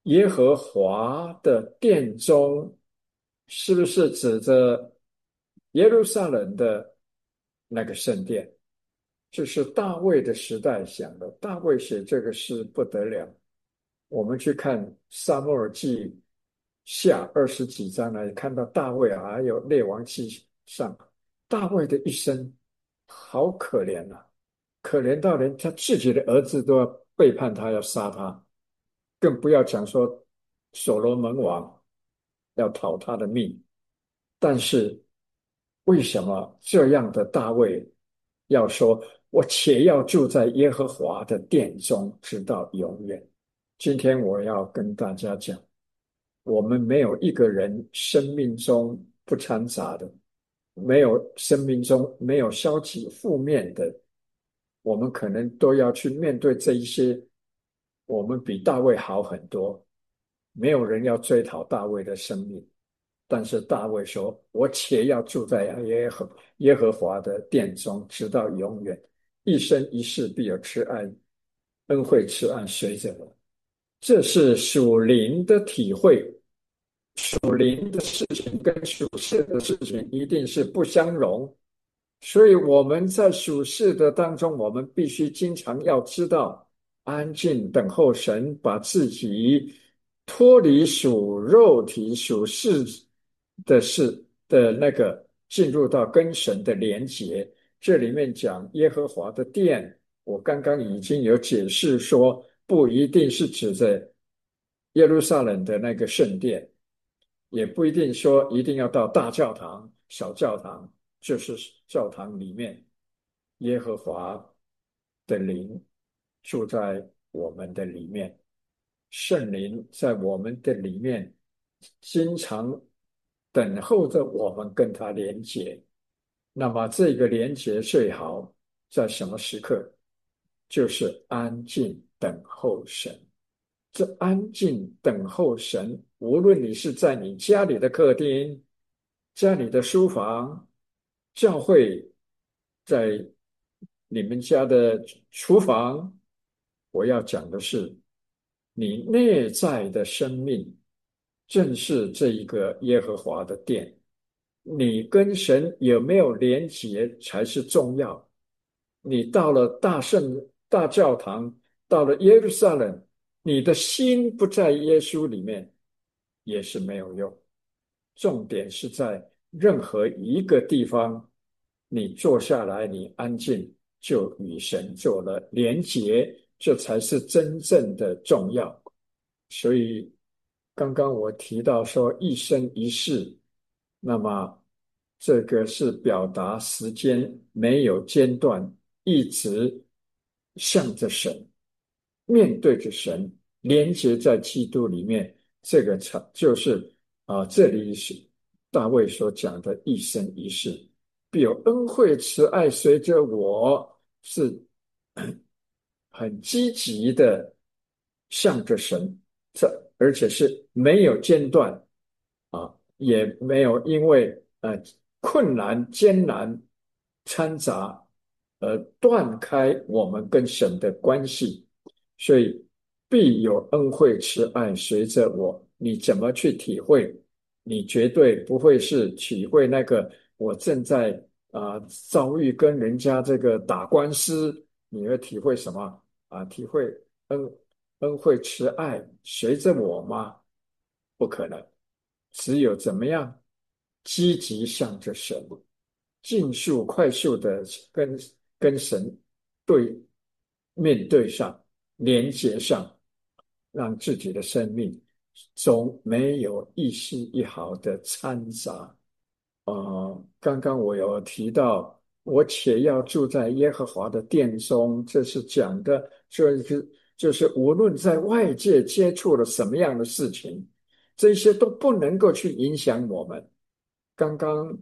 Speaker 1: 耶和华的殿中，是不是指着耶路撒冷的那个圣殿？这是大卫的时代想的。大卫写这个诗不得了。我们去看撒母耳记下20几章来看到大卫啊，还有列王记上，大卫的一生好可怜啊，可怜到连他自己的儿子都要背叛他，要杀他，更不要讲说所罗门王要讨他的命。但是为什么这样的大卫要说我且要住在耶和华的殿中，直到永远？今天我要跟大家讲，我们没有一个人生命中不掺杂的，没有生命中没有消极负面的，我们可能都要去面对这一些。我们比大卫好很多，没有人要追讨大卫的生命，但是大卫说：“我且要住在耶和华的殿中，直到永远，一生一世必有慈爱、恩惠、慈爱随着我。”这是属灵的体会。属灵的事情跟属世的事情一定是不相容，所以我们在属世的当中，我们必须经常要知道安静等候神，把自己脱离属肉体、属世的事的那个，进入到跟神的连结。这里面讲耶和华的殿，我刚刚已经有解释说，不一定是指着耶路撒冷的那个圣殿，也不一定说一定要到大教堂、小教堂，就是教堂里面，耶和华的灵住在我们的里面，圣灵在我们的里面，经常等候着我们跟他连结。那么这个连结最好在什么时刻？就是安静等候神。这安静等候神，无论你是在你家里的客厅、家里的书房、教会，在你们家的厨房，我要讲的是，你内在的生命正是这一个耶和华的殿。你跟神有没有连结才是重要。你到了大教堂，到了耶路撒冷，你的心不在耶稣里面，也是没有用。重点是在任何一个地方，你坐下来，你安静，就与神做了连结，这才是真正的重要。所以，刚刚我提到说一生一世，那么这个是表达时间没有间断，一直向着神，面对着神，连接在基督里面，这个才就是这里是大卫所讲的一生一世，必有恩惠慈爱随着我，是很积极的向着神，这而且是没有间断也没有因为困难艰难掺杂而断开我们跟神的关系，所以必有恩惠慈爱随着我。你怎么去体会？你绝对不会是体会那个我正在遭遇跟人家这个打官司，你会体会什么体会恩惠慈爱随着我吗？不可能。只有怎么样积极向着神，尽速快速的跟神对面对上，连接上，让自己的生命中没有一丝一毫的掺杂。刚刚我有提到，我且要住在耶和华的殿中，这是讲的，就是无论在外界接触了什么样的事情，这些都不能够去影响我们。刚刚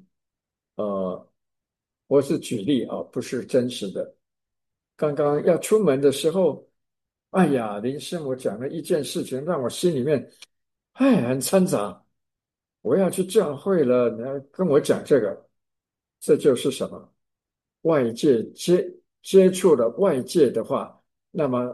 Speaker 1: 我是举例不是真实的。刚刚要出门的时候，哎呀，林师母讲了一件事情，让我心里面很掺杂。我要去教会了，你要跟我讲这个，这就是什么？外界接触了外界的话，那么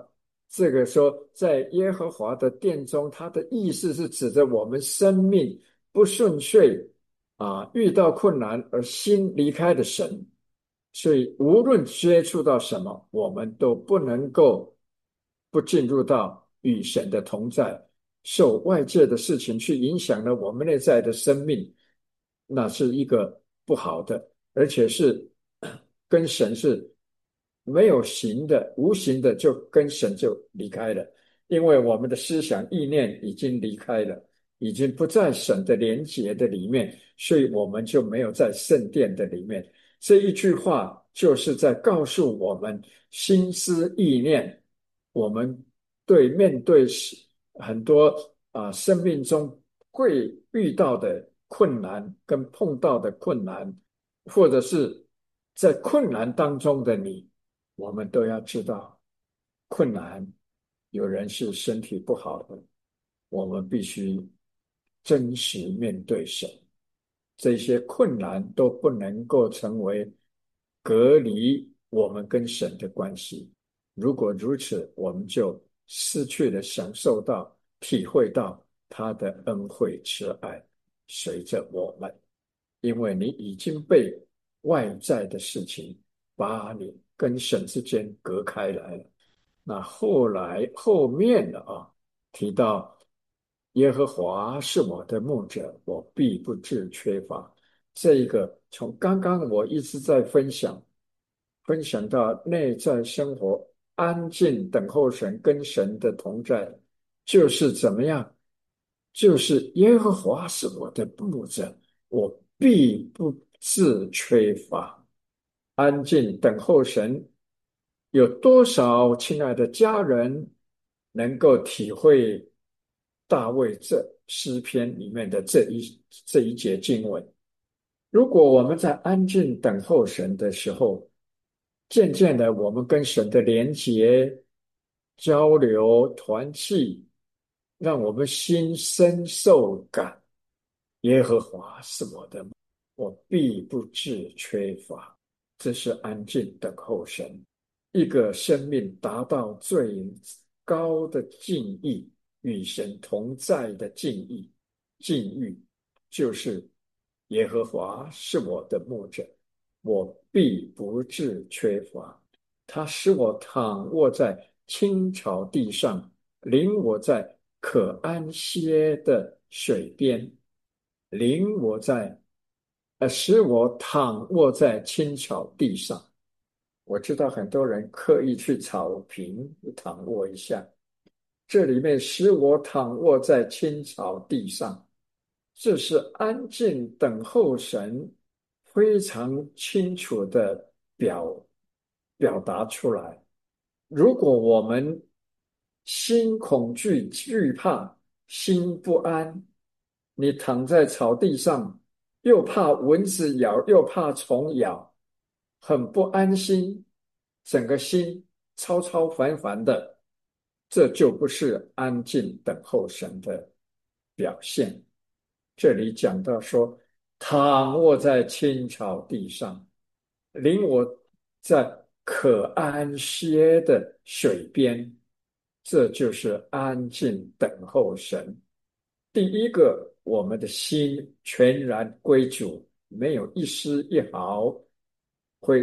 Speaker 1: 这个说，在耶和华的殿中，它的意思是指着我们生命不顺遂遇到困难而心离开的神。所以无论接触到什么，我们都不能够不进入到与神的同在，受外界的事情去影响了我们内在的生命，那是一个不好的，而且是跟神是没有形的，无形的就跟神就离开了，因为我们的思想意念已经离开了，已经不在神的连结的里面，所以我们就没有在圣殿的里面。这一句话就是在告诉我们心思意念，我们面对很多生命中会遇到的困难跟碰到的困难，或者是在困难当中的你，我们都要知道，困难有人是身体不好的，我们必须真实面对神。这些困难都不能够成为隔离我们跟神的关系。如果如此，我们就失去了享受到、体会到他的恩惠慈爱随着我们，因为你已经被外在的事情把你跟神之间隔开来了。那后面的提到耶和华是我的牧者，我必不致缺乏。这一个从刚刚我一直在分享到内在生活安静等候神跟神的同在，就是怎么样？就是耶和华是我的牧者，我必不致缺乏。安静等候神，有多少亲爱的家人能够体会大卫这诗篇里面的这一节经文？如果我们在安静等候神的时候，渐渐的我们跟神的连结、交流、团契，让我们心深受感。耶和华是我的，我必不致缺乏。这是安静等候神，一个生命达到最高的境遇，与神同在的境遇，就是耶和华是我的牧者，我必不致缺乏。他使我躺卧在青草地上，领我在可安歇的水边，领我在使我躺卧在青草地上。我知道很多人刻意去草坪躺卧一下，这里面使我躺卧在青草地上，这是安静等候神，非常清楚的表达出来。如果我们心恐惧、惧怕、心不安，你躺在草地上，又怕蚊子咬，又怕虫咬，很不安心，整个心超超烦烦的，这就不是安静等候神的表现。这里讲到说，躺卧在青草地上，领我在可安歇的水边，这就是安静等候神。第一个，我们的心全然归主，没有一丝一毫会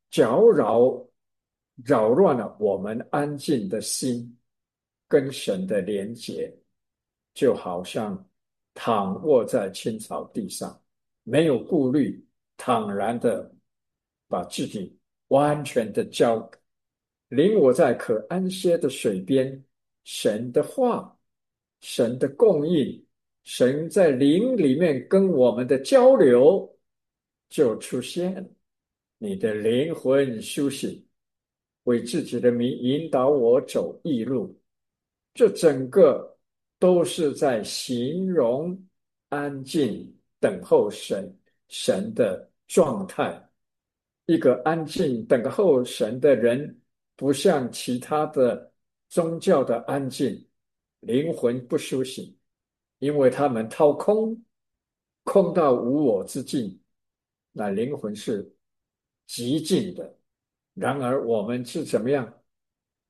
Speaker 1: 扰乱了我们安静的心跟神的连结，就好像躺卧在青草地上，没有顾虑，坦然的把自己完全的领我在可安歇的水边，神的话，神的供应，神在灵里面跟我们的交流就出现，你的灵魂休息，为自己的名引导我走义路，这整个都是在形容安静等候神的状态。一个安静等候神的人，不像其他的宗教的安静，灵魂不苏醒，因为他们掏空，空到无我之境，那灵魂是极静的。然而我们是怎么样？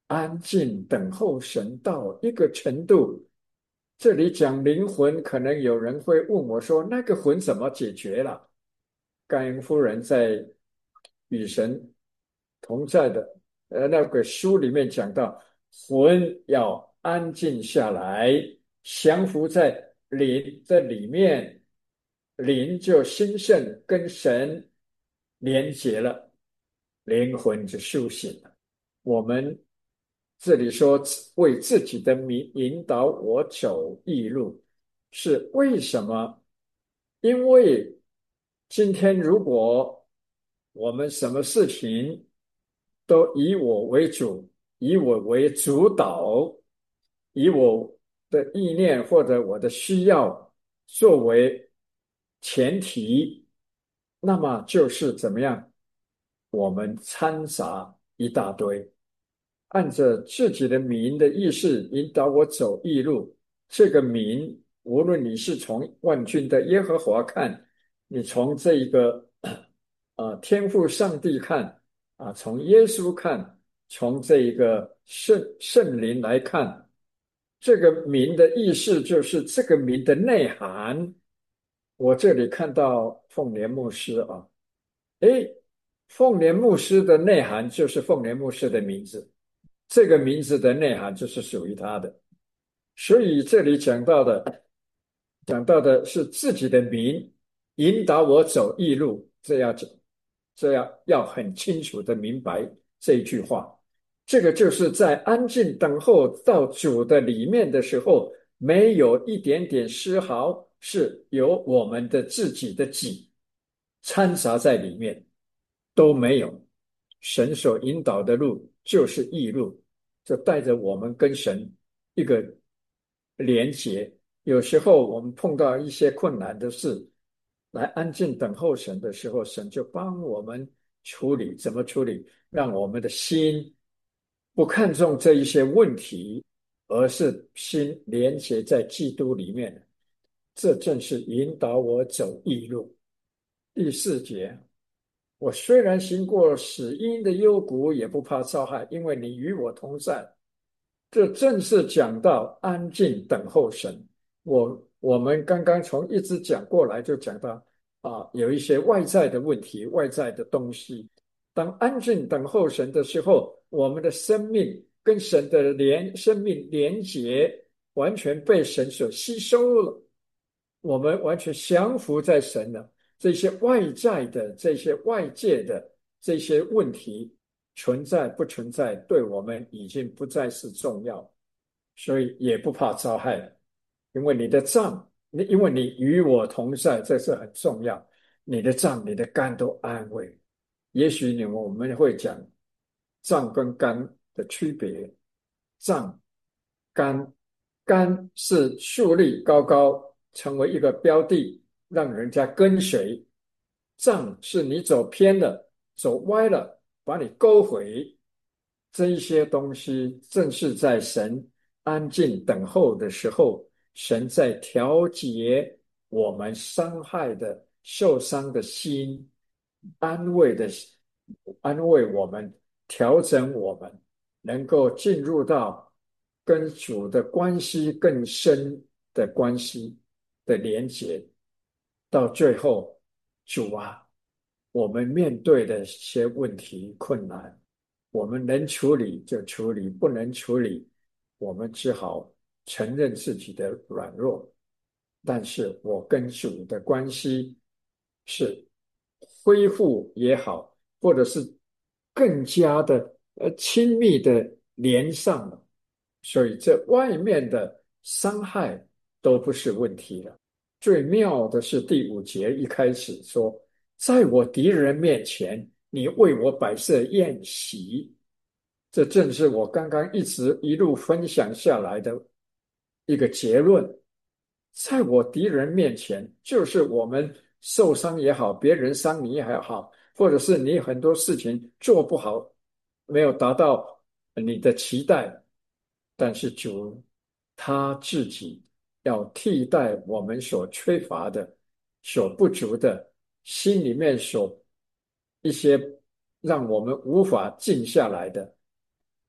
Speaker 1: 安静等候神到一个程度。这里讲灵魂，可能有人会问我说：“那个魂怎么解决了？”盖恩夫人在与神同在的那个书里面讲到，魂要安静下来，降服在灵的里面，灵就兴盛，跟神连结了，灵魂就苏醒了。我们这里说为自己的名引导我走义路，是为什么？因为今天如果我们什么事情都以我为主，以我为主导，以我的意念或者我的需要作为前提，那么就是怎么样？我们掺杂一大堆，按着自己的名的意识引导我走义路。这个名，无论你是从万军的耶和华看，你从这一个天父上帝看从耶稣看，从这一个圣灵来看，这个名的意思就是这个名的内涵。我这里看到凤莲牧师诶，凤莲牧师的内涵就是凤莲牧师的名字，这个名字的内涵就是属于他的。所以这里讲到的是自己的名，引导我走义路，这样要很清楚的明白这一句话。这个就是在安静等候到主的里面的时候，没有一点点丝毫是有我们的自己的己掺杂在里面，都没有。神所引导的路就是义路，就带着我们跟神一个连结。有时候我们碰到一些困难的事，来安静等候神的时候，神就帮我们处理。怎么处理？让我们的心不看重这一些问题，而是心连结在基督里面。这正是引导我走义路。第四节，我虽然行过死荫的幽谷，也不怕遭害，因为你与我同在。这正是讲到安静等候神。我们刚刚从一直讲过来，就讲到有一些外在的问题、外在的东西。当安静等候神的时候，我们的生命跟神的生命连结完全被神所吸收了，我们完全降服在神了。这些外在的、这些外界的这些问题存在不存在，对我们已经不再是重要，所以也不怕遭害了。因为你的脏，因为你与我同在，这是很重要。你的脏、你的肝都安慰。也许我们会讲脏跟肝的区别。脏、肝，肝是树立高高，成为一个标的，让人家跟随。杖是你走偏了，走歪了，把你勾回。这一些东西，正是在神安静等候的时候，神在调节我们伤害的、受伤的心，安慰的、安慰我们，调整我们，能够进入到跟主的关系更深的关系的连结。到最后，主我们面对的一些问题困难，我们能处理就处理，不能处理，我们只好承认自己的软弱。但是我跟主的关系是恢复也好，或者是更加的亲密的连上了，所以这外面的伤害都不是问题了。最妙的是第五节一开始说，在我敌人面前，你为我摆设宴席。这正是我刚刚一路分享下来的一个结论。在我敌人面前，就是我们受伤也好，别人伤你也好，或者是你很多事情做不好，没有达到你的期待，但是主他自己要替代我们所缺乏的、所不足的，心里面所一些让我们无法静下来的。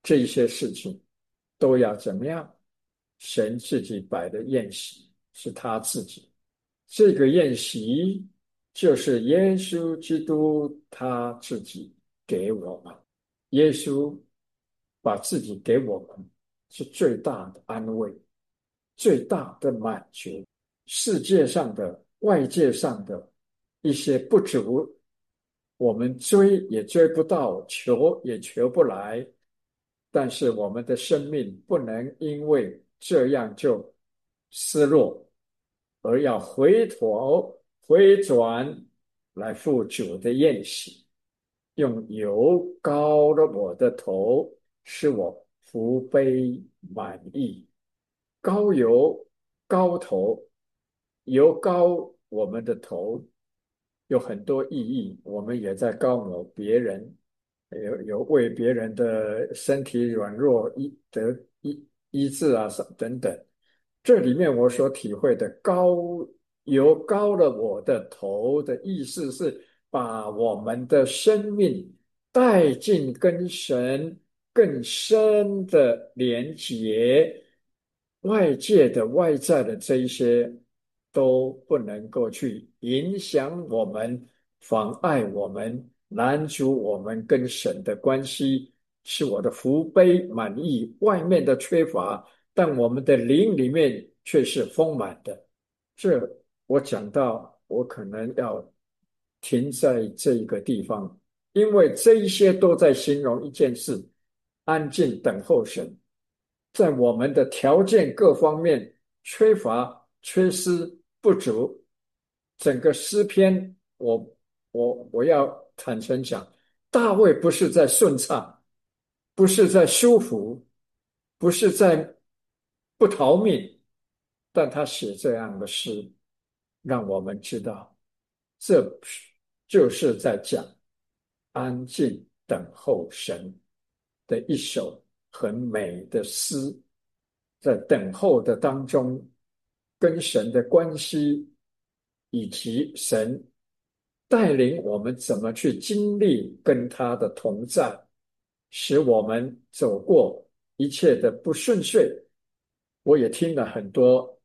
Speaker 1: 这一些事情都要怎么样？神自己摆的宴席是他自己，这个宴席就是耶稣基督他自己给我们，耶稣把自己给我们，是最大的安慰，最大的满足。世界上的、外界上的一些不足，我们追也追不到，求也求不来。但是我们的生命不能因为这样就失落，而要回转来赴主的宴席，用油膏了我的头，使我福杯满溢。膏油膏头，油膏我们的头，有很多意义。我们也在膏抹别人，有为别人的身体软弱医治啊等等。这里面我所体会的油膏了我的头的意思是，把我们的生命带进跟神更深的连结，外界的外在的这一些都不能够去影响我们、妨碍我们、拦阻我们跟神的关系，是我的福杯满溢，外面的缺乏，但我们的灵里面却是丰满的。这我讲到，我可能要停在这一个地方，因为这一些都在形容一件事：安静等候神。在我们的条件各方面缺乏、缺失、不足，整个诗篇，我要坦诚讲，大卫不是在顺畅，不是在舒服，不是在不逃命，但他写这样的诗，让我们知道，这就是在讲安静等候神的一首很美的诗，在等候的当中，跟神的关系，以及神带领我们怎么去经历跟他的同在，使我们走过一切的不顺遂。我也听了很多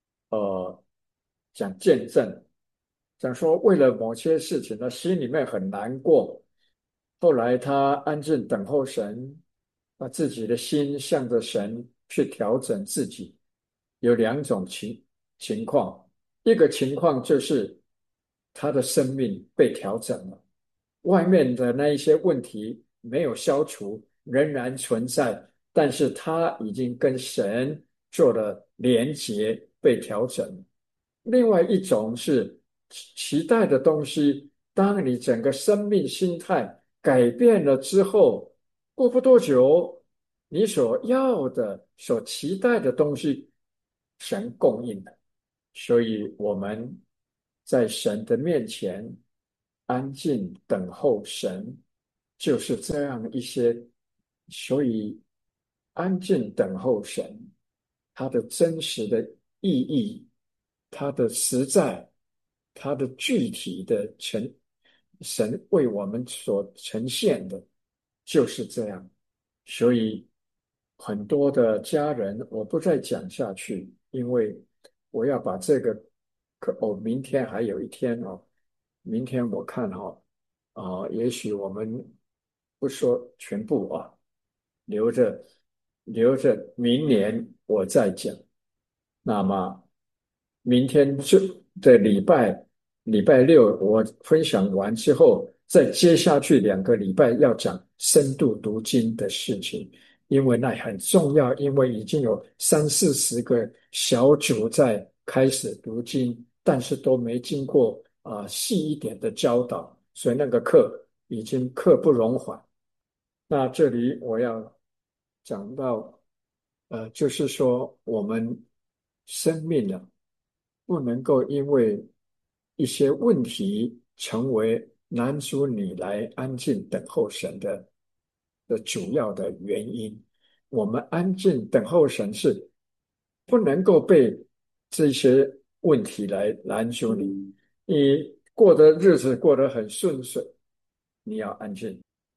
Speaker 1: 讲见证，讲说为了某些事情，他心里面很难过，后来他安静等候神，把自己的心向着神去调整自己。有两种情况，一个情况就是他的生命被调整了，外面的那一些问题没有消除，仍然存在，但是他已经跟神做了连结，被调整。另外一种是期待的东西，当你整个生命心态改变了之后，过不多久，你所要的、所期待的东西，神供应了。所以我们在神的面前安静等候神，就是这样一些。所以安静等候神，它的真实的意义，它的实在，它的具体的神为我们所呈现的，就是这样。所以很多的家人，我不再讲下去，因为我要把这个明天还有一天哦，明天我看也许我们不说全部啊，留着明年我再讲。那么明天的礼拜六我分享完之后，再接下去2个礼拜要讲深度读经的事情，因为那很重要，因为已经有30-40个小组在开始读经，但是都没经过细一点的教导，所以那个课已经刻不容缓。那这里我要讲到，就是说我们生命啊，不能够因为一些问题成为拦阻你来安静等候神的主要的原因。我们安静等候神是不能够被这些问题来拦阻你。你过的日子过得很顺遂，你要安静。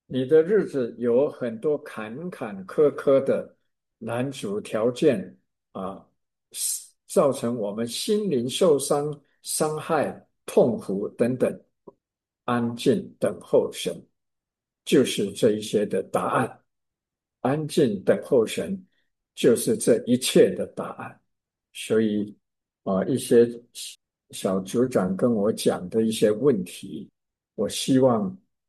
Speaker 1: 你的日子有很多坎坎坷坷的难阻条件啊，造成我们心灵受伤、伤害、痛苦等等。安静等候神，就是这一些的答案。安静等候神，就是这一切的答案。所以一些小组长跟我讲的一些问题，我希望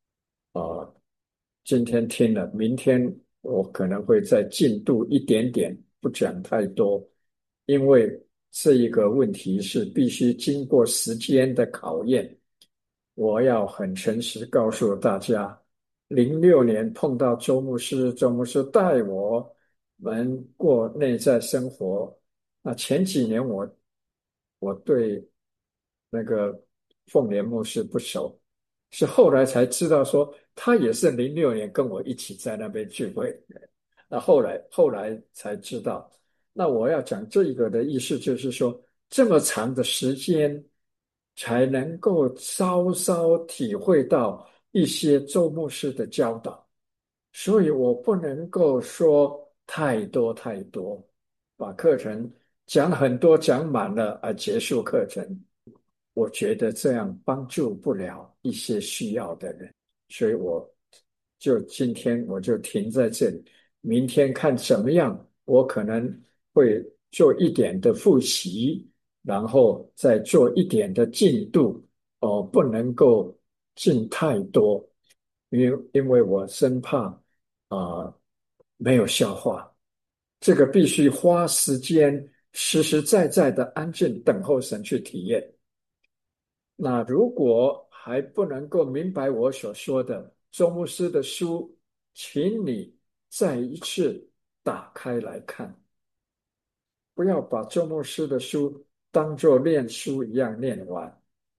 Speaker 1: 今天听了，明天我可能会再进度一点点，不讲太多，因为这一个问题是必须经过时间的考验。我要很诚实告诉大家，06年碰到周牧师，周牧师带我们过内在生活。那前几年我对那个凤莲牧师不熟，是后来才知道说他也是06年跟我一起在那边聚会的。那后来才知道。那我要讲这个的意思就是说，这么长的时间才能够稍稍体会到一些周牧师的教导，所以我不能够说太多太多，把课程讲很多讲满了而结束课程。我觉得这样帮助不了一些需要的人，所以今天我就停在这里，明天看怎么样，我可能会做一点的复习，然后再做一点的进度，不能够进太多，因为我生怕没有消化，这个必须花时间，实实在在的安静等候神去体验。那如果还不能够明白我所说的周牧师的书，请你再一次打开来看，不要把周牧师的书当作念书一样念完，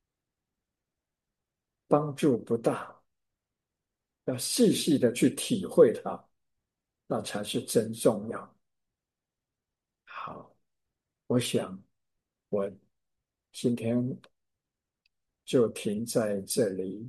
Speaker 1: 帮助不大。要细细的去体会它，那才是真重要。好，我想我今天就停在这里。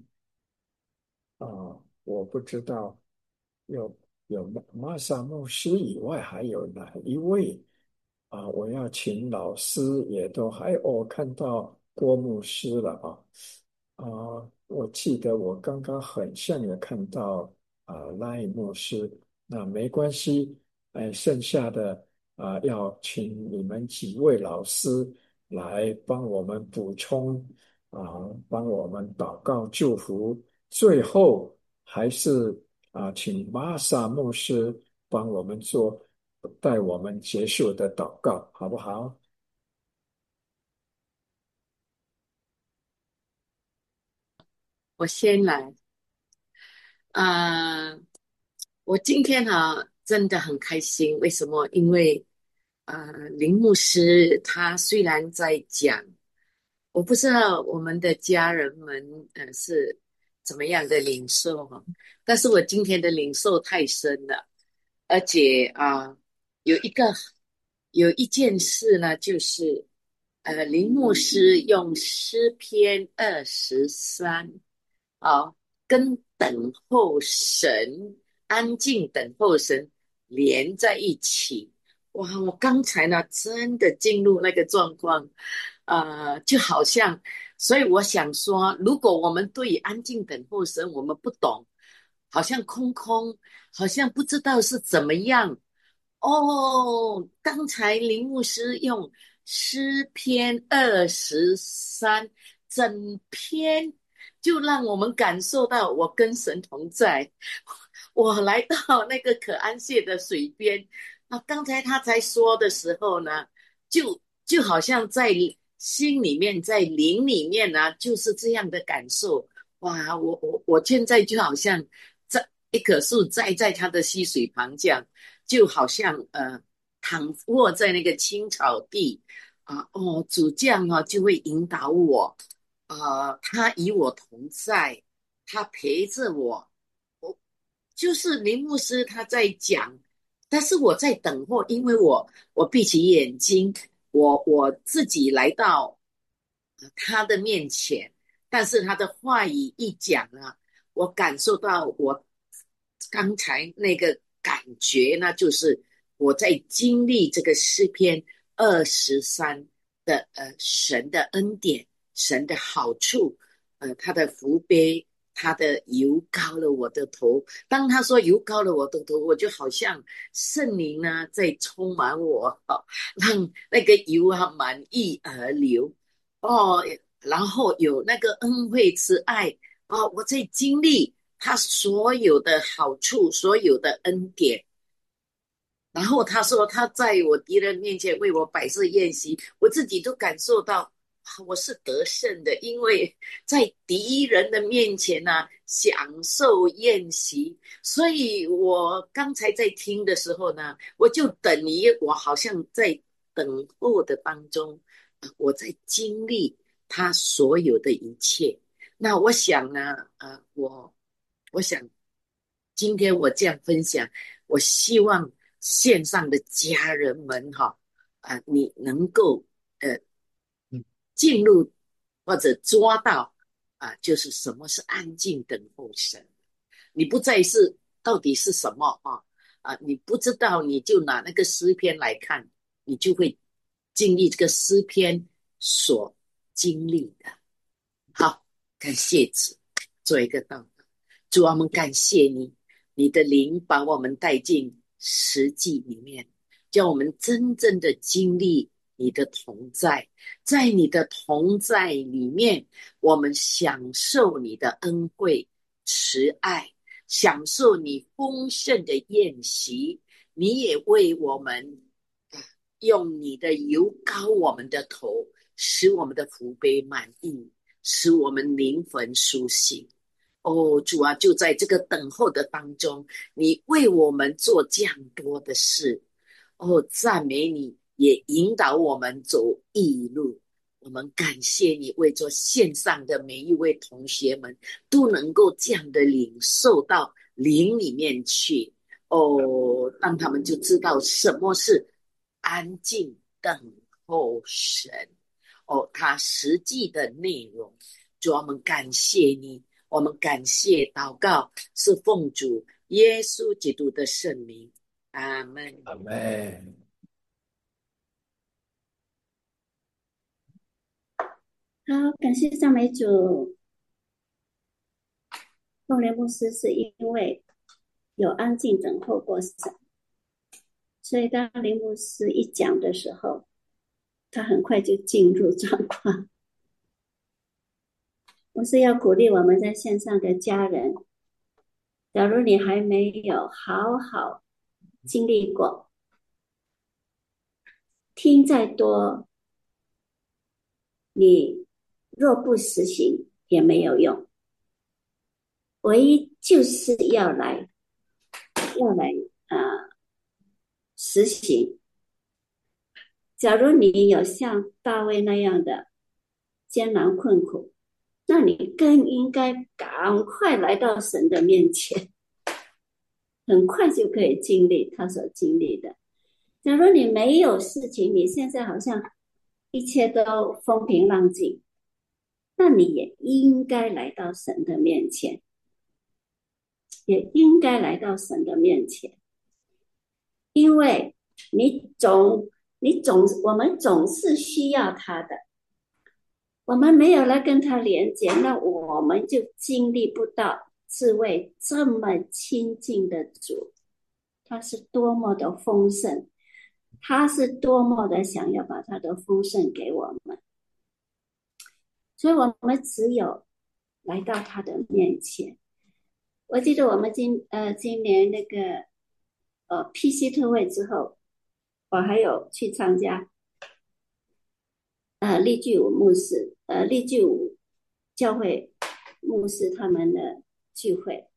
Speaker 1: 我不知道有玛莎牧师以外还有哪一位我要请老师也都还我看到郭牧师了我记得我刚刚很像有看到赖牧师，那没关系，剩下的要请你们几位老师来帮我们补充帮我们祷告祝福。最后还是请玛莎牧师帮我们带我们结束的祷告，好不好？
Speaker 2: 我先来。啊、我今天真的很开心，为什么？因为林牧师他虽然在讲，我不知道我们的家人们是怎么样的领受但是我今天的领受太深了，而且有一个有一件事呢，就是林牧师用诗篇23。啊，跟等候神、安静等候神连在一起。哇，我刚才呢真的进入那个状况，就好像，所以我想说，如果我们对于安静等候神我们不懂，好像空空，好像不知道是怎么样。哦，刚才林牧师用诗篇23整篇，就让我们感受到我跟神同在。我来到那个可安歇的水边，刚才他才说的时候呢，就好像在心里面，在灵里面呢，就是这样的感受。哇，我现在就好像在一棵树栽在他的溪水旁这样。就好像躺卧在那个青草地主将就会引导我，他与我同在，他陪着我，我就是林牧师他在讲，但是我在等候，因为我闭起眼睛，我自己来到他的面前，但是他的话语一讲我感受到我。 刚才那个感觉，那就是我在经历这个诗篇23的神的恩典、神的好处，他的福杯，他的油膏了我的头。当他说油膏了我的头，我就好像圣灵呢在充满我，让那个油满溢而流。哦，然后有那个恩惠慈爱。我在经历他所有的好处，所有的恩典。然后他说他在我敌人面前为我摆设宴席，我自己都感受到我是得胜的，因为在敌人的面前呢、享受宴席。所以我刚才在听的时候呢，我就等于我好像在等候的当中，我在经历他所有的一切。那我想呢，我想今天我这样分享，我希望线上的家人们哈，你能够呃进入或者抓到就是什么是安静等候神。你不再是到底是什么你不知道，你就拿那个诗篇来看，你就会经历这个诗篇所经历的。好，感谢主，做一个祷告。主啊，我们感谢你，你的灵把我们带进实际里面，叫我们真正的经历你的同在。在你的同在里面，我们享受你的恩惠、慈爱，享受你丰盛的宴席。你也为我们用你的油膏我们的头，使我们的福杯满溢，使我们灵魂苏醒。哦，主啊，就在这个等候的当中，你为我们做这样多的事。哦，赞美你，也引导我们走义路。我们感谢你，为做线上的每一位同学们都能够这样的领受到灵里面去。哦，让他们就知道什么是安静等候神。哦，他实际的内容。主啊，我们感谢你，我们感谢祷告是奉主耶稣基督的圣名，阿门。
Speaker 1: 阿妹，
Speaker 3: 好，感谢赞美主。凤莲牧师是因为有安静等候过神，所以当林牧师一讲的时候，他很快就进入状况。我是要鼓励我们在线上的家人，假如你还没有好好经历过，听再多，你若不实行也没有用，唯一就是要来实行。假如你有像大卫那样的艰难困苦，那你更应该赶快来到神的面前，很快就可以经历他所经历的。假如你没有事情，你现在好像一切都风平浪静，那你也应该来到神的面前，也应该来到神的面前，因为我们总是需要他的。我们没有来跟他连接，那我们就经历不到这位这么亲近的主，他是多么的丰盛，他是多么的想要把他的丰盛给我们。所以我们只有来到他的面前。我记得我们今年那个PC 特会之后，我还有去参加利聚武牧师利聚武教会牧师他们的聚会。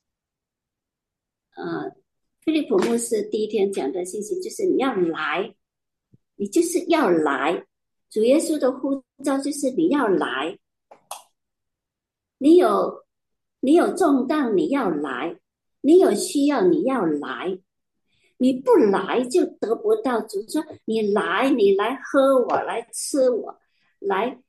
Speaker 3: 菲利普牧师第一天讲的信息就是你要来，你就是要来，主耶稣的呼召就是你要来，你有重担你要来，你有需要你要来，你不来就得不到。主说你来喝我，来吃我，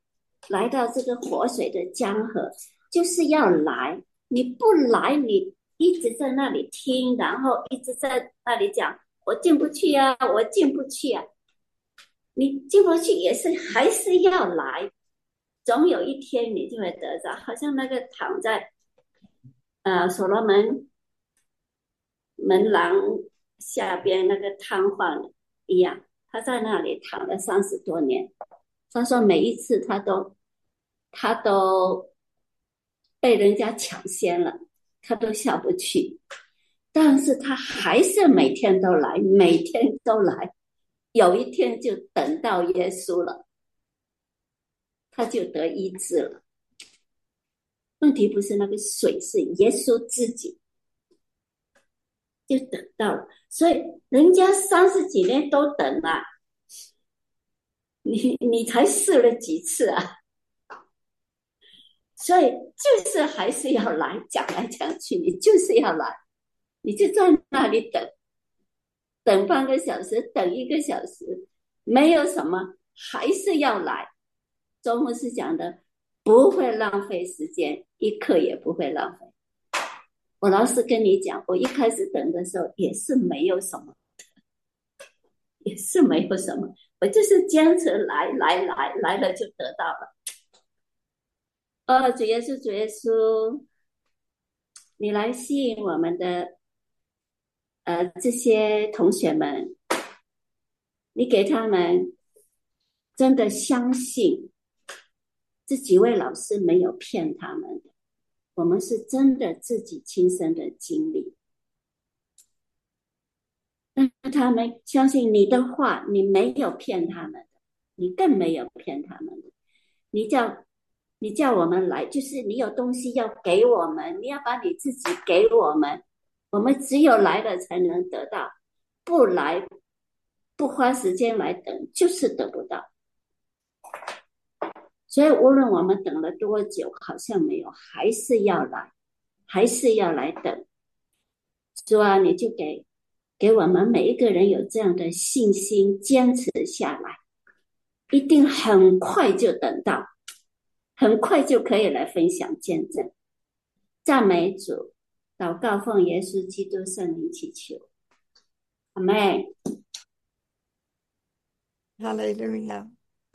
Speaker 3: 来到这个活水的江河，就是要来。你不来，你一直在那里听，然后一直在那里讲，我进不去啊，我进不去啊。你进不去也是还是要来，总有一天你就会得着。好像那个躺在所罗门门廊下边那个瘫痪一样，他在那里躺了30多年。他说每一次他都被人家抢先了，他都下不去，但是他还是每天都来，每天都来。有一天就等到耶稣了，他就得医治了。问题不是那个水，是耶稣自己就等到了。所以人家30几年都等了，你才试了几次啊？所以就是还是要来，讲来讲去，你就是要来，你就在那里等，等半个小时，等1个小时，没有什么，还是要来。周牧师讲的，不会浪费时间，一刻也不会浪费。我老实跟你讲，我一开始等的时候也是没有什么，也是没有什么，我就是坚持来了就得到了。主耶稣，主耶稣，你来吸引我们的这些同学们，你给他们真的相信这几位老师没有骗他们的，我们是真的自己亲身的经历。让他们相信你的话，你没有骗他们的，你更没有骗他们的。你叫我们来，就是你有东西要给我们，你要把你自己给我们，我们只有来了才能得到，不来不花时间来等，就是得不到。所以无论我们等了多久，好像没有，还是要来，还是要来等。主啊，你就给我们每一个人有这样的信心，坚持下来，一定很快就等到，很快就可以来分享见证。赞美主，祷告奉耶稣基督圣名祈求，阿们。
Speaker 4: Hallelujah.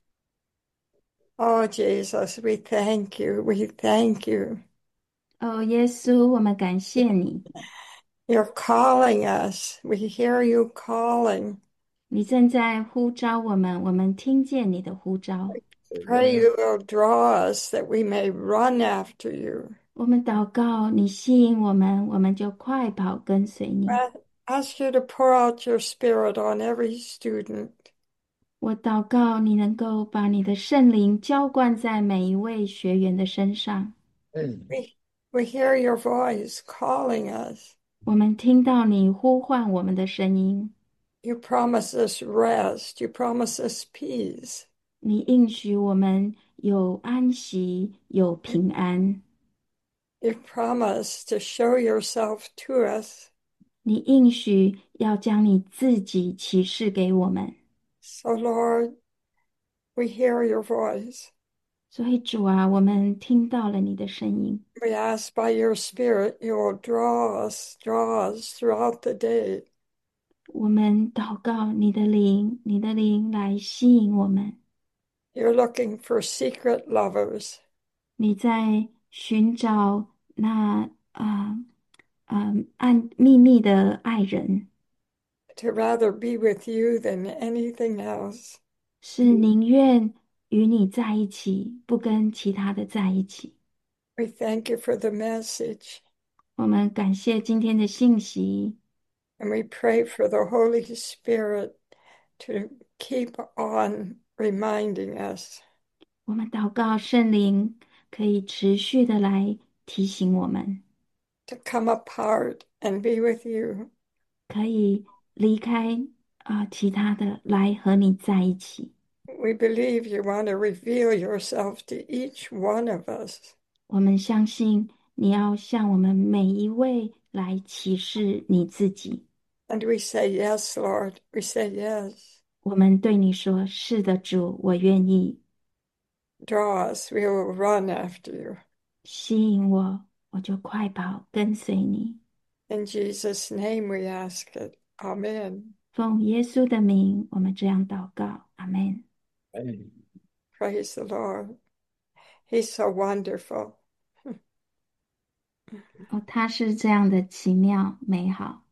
Speaker 4: Oh, Jesus, we thank you. We thank you.
Speaker 5: 耶稣，我们感谢你，
Speaker 4: You're calling us. We hear you calling.
Speaker 5: 你正在呼召我们，我们听见你的呼召。
Speaker 4: Pray you will draw us that we may run after you.
Speaker 5: 我们祷告，你吸引我们，我们就快跑跟随你。
Speaker 4: Ask you to pour out your spirit on every student.
Speaker 5: 我祷告，你能够把你的圣灵浇灌在每一位学员的身上。
Speaker 4: We hear your voice calling us.
Speaker 5: 我们听到你呼唤我们的声音。
Speaker 4: You promise us rest. You promise us peace.
Speaker 5: 你应许我们有安息，有平安。
Speaker 4: You promise to show yourself to us.
Speaker 5: 你应许要将你自己启示给我们。
Speaker 4: So, Lord, we hear your voice.
Speaker 5: 所以主啊，我们听到了你的声音。
Speaker 4: We ask by your Spirit you will draw us throughout the day.
Speaker 5: 我们祷告你的灵来吸引我们。
Speaker 4: You're looking for secret lovers.
Speaker 5: 你在寻找那暗秘密的爱人，
Speaker 4: To rather be with you than anything else.
Speaker 5: 是宁愿与你在一起，不跟其他的在一起。
Speaker 4: We thank you for the message.
Speaker 5: 我们感谢今天的信息，
Speaker 4: And we pray for the Holy Spirit to keep on reminding us.
Speaker 5: 我们祷告圣灵可以持续的来提醒我们，
Speaker 4: To come apart and be with you.
Speaker 5: 可以离开其他的，来和你在一起。
Speaker 4: We believe you want to reveal yourself to each one of us.
Speaker 5: 我们相信你要向我们每一位来启示你自己。
Speaker 4: And we say, yes, Lord. We say, yes.
Speaker 5: 我们对你说，是的，主，我愿意。
Speaker 4: Draw us. We will run after you.
Speaker 5: 吸引我，我就快跑跟随你。
Speaker 4: In Jesus' name we ask it. Amen.
Speaker 5: 奉耶稣的名，我们这样祷告，阿门。
Speaker 1: 哎，
Speaker 4: Praise the Lord. He's so wonderful.
Speaker 5: 哦，他是这样的奇妙美好。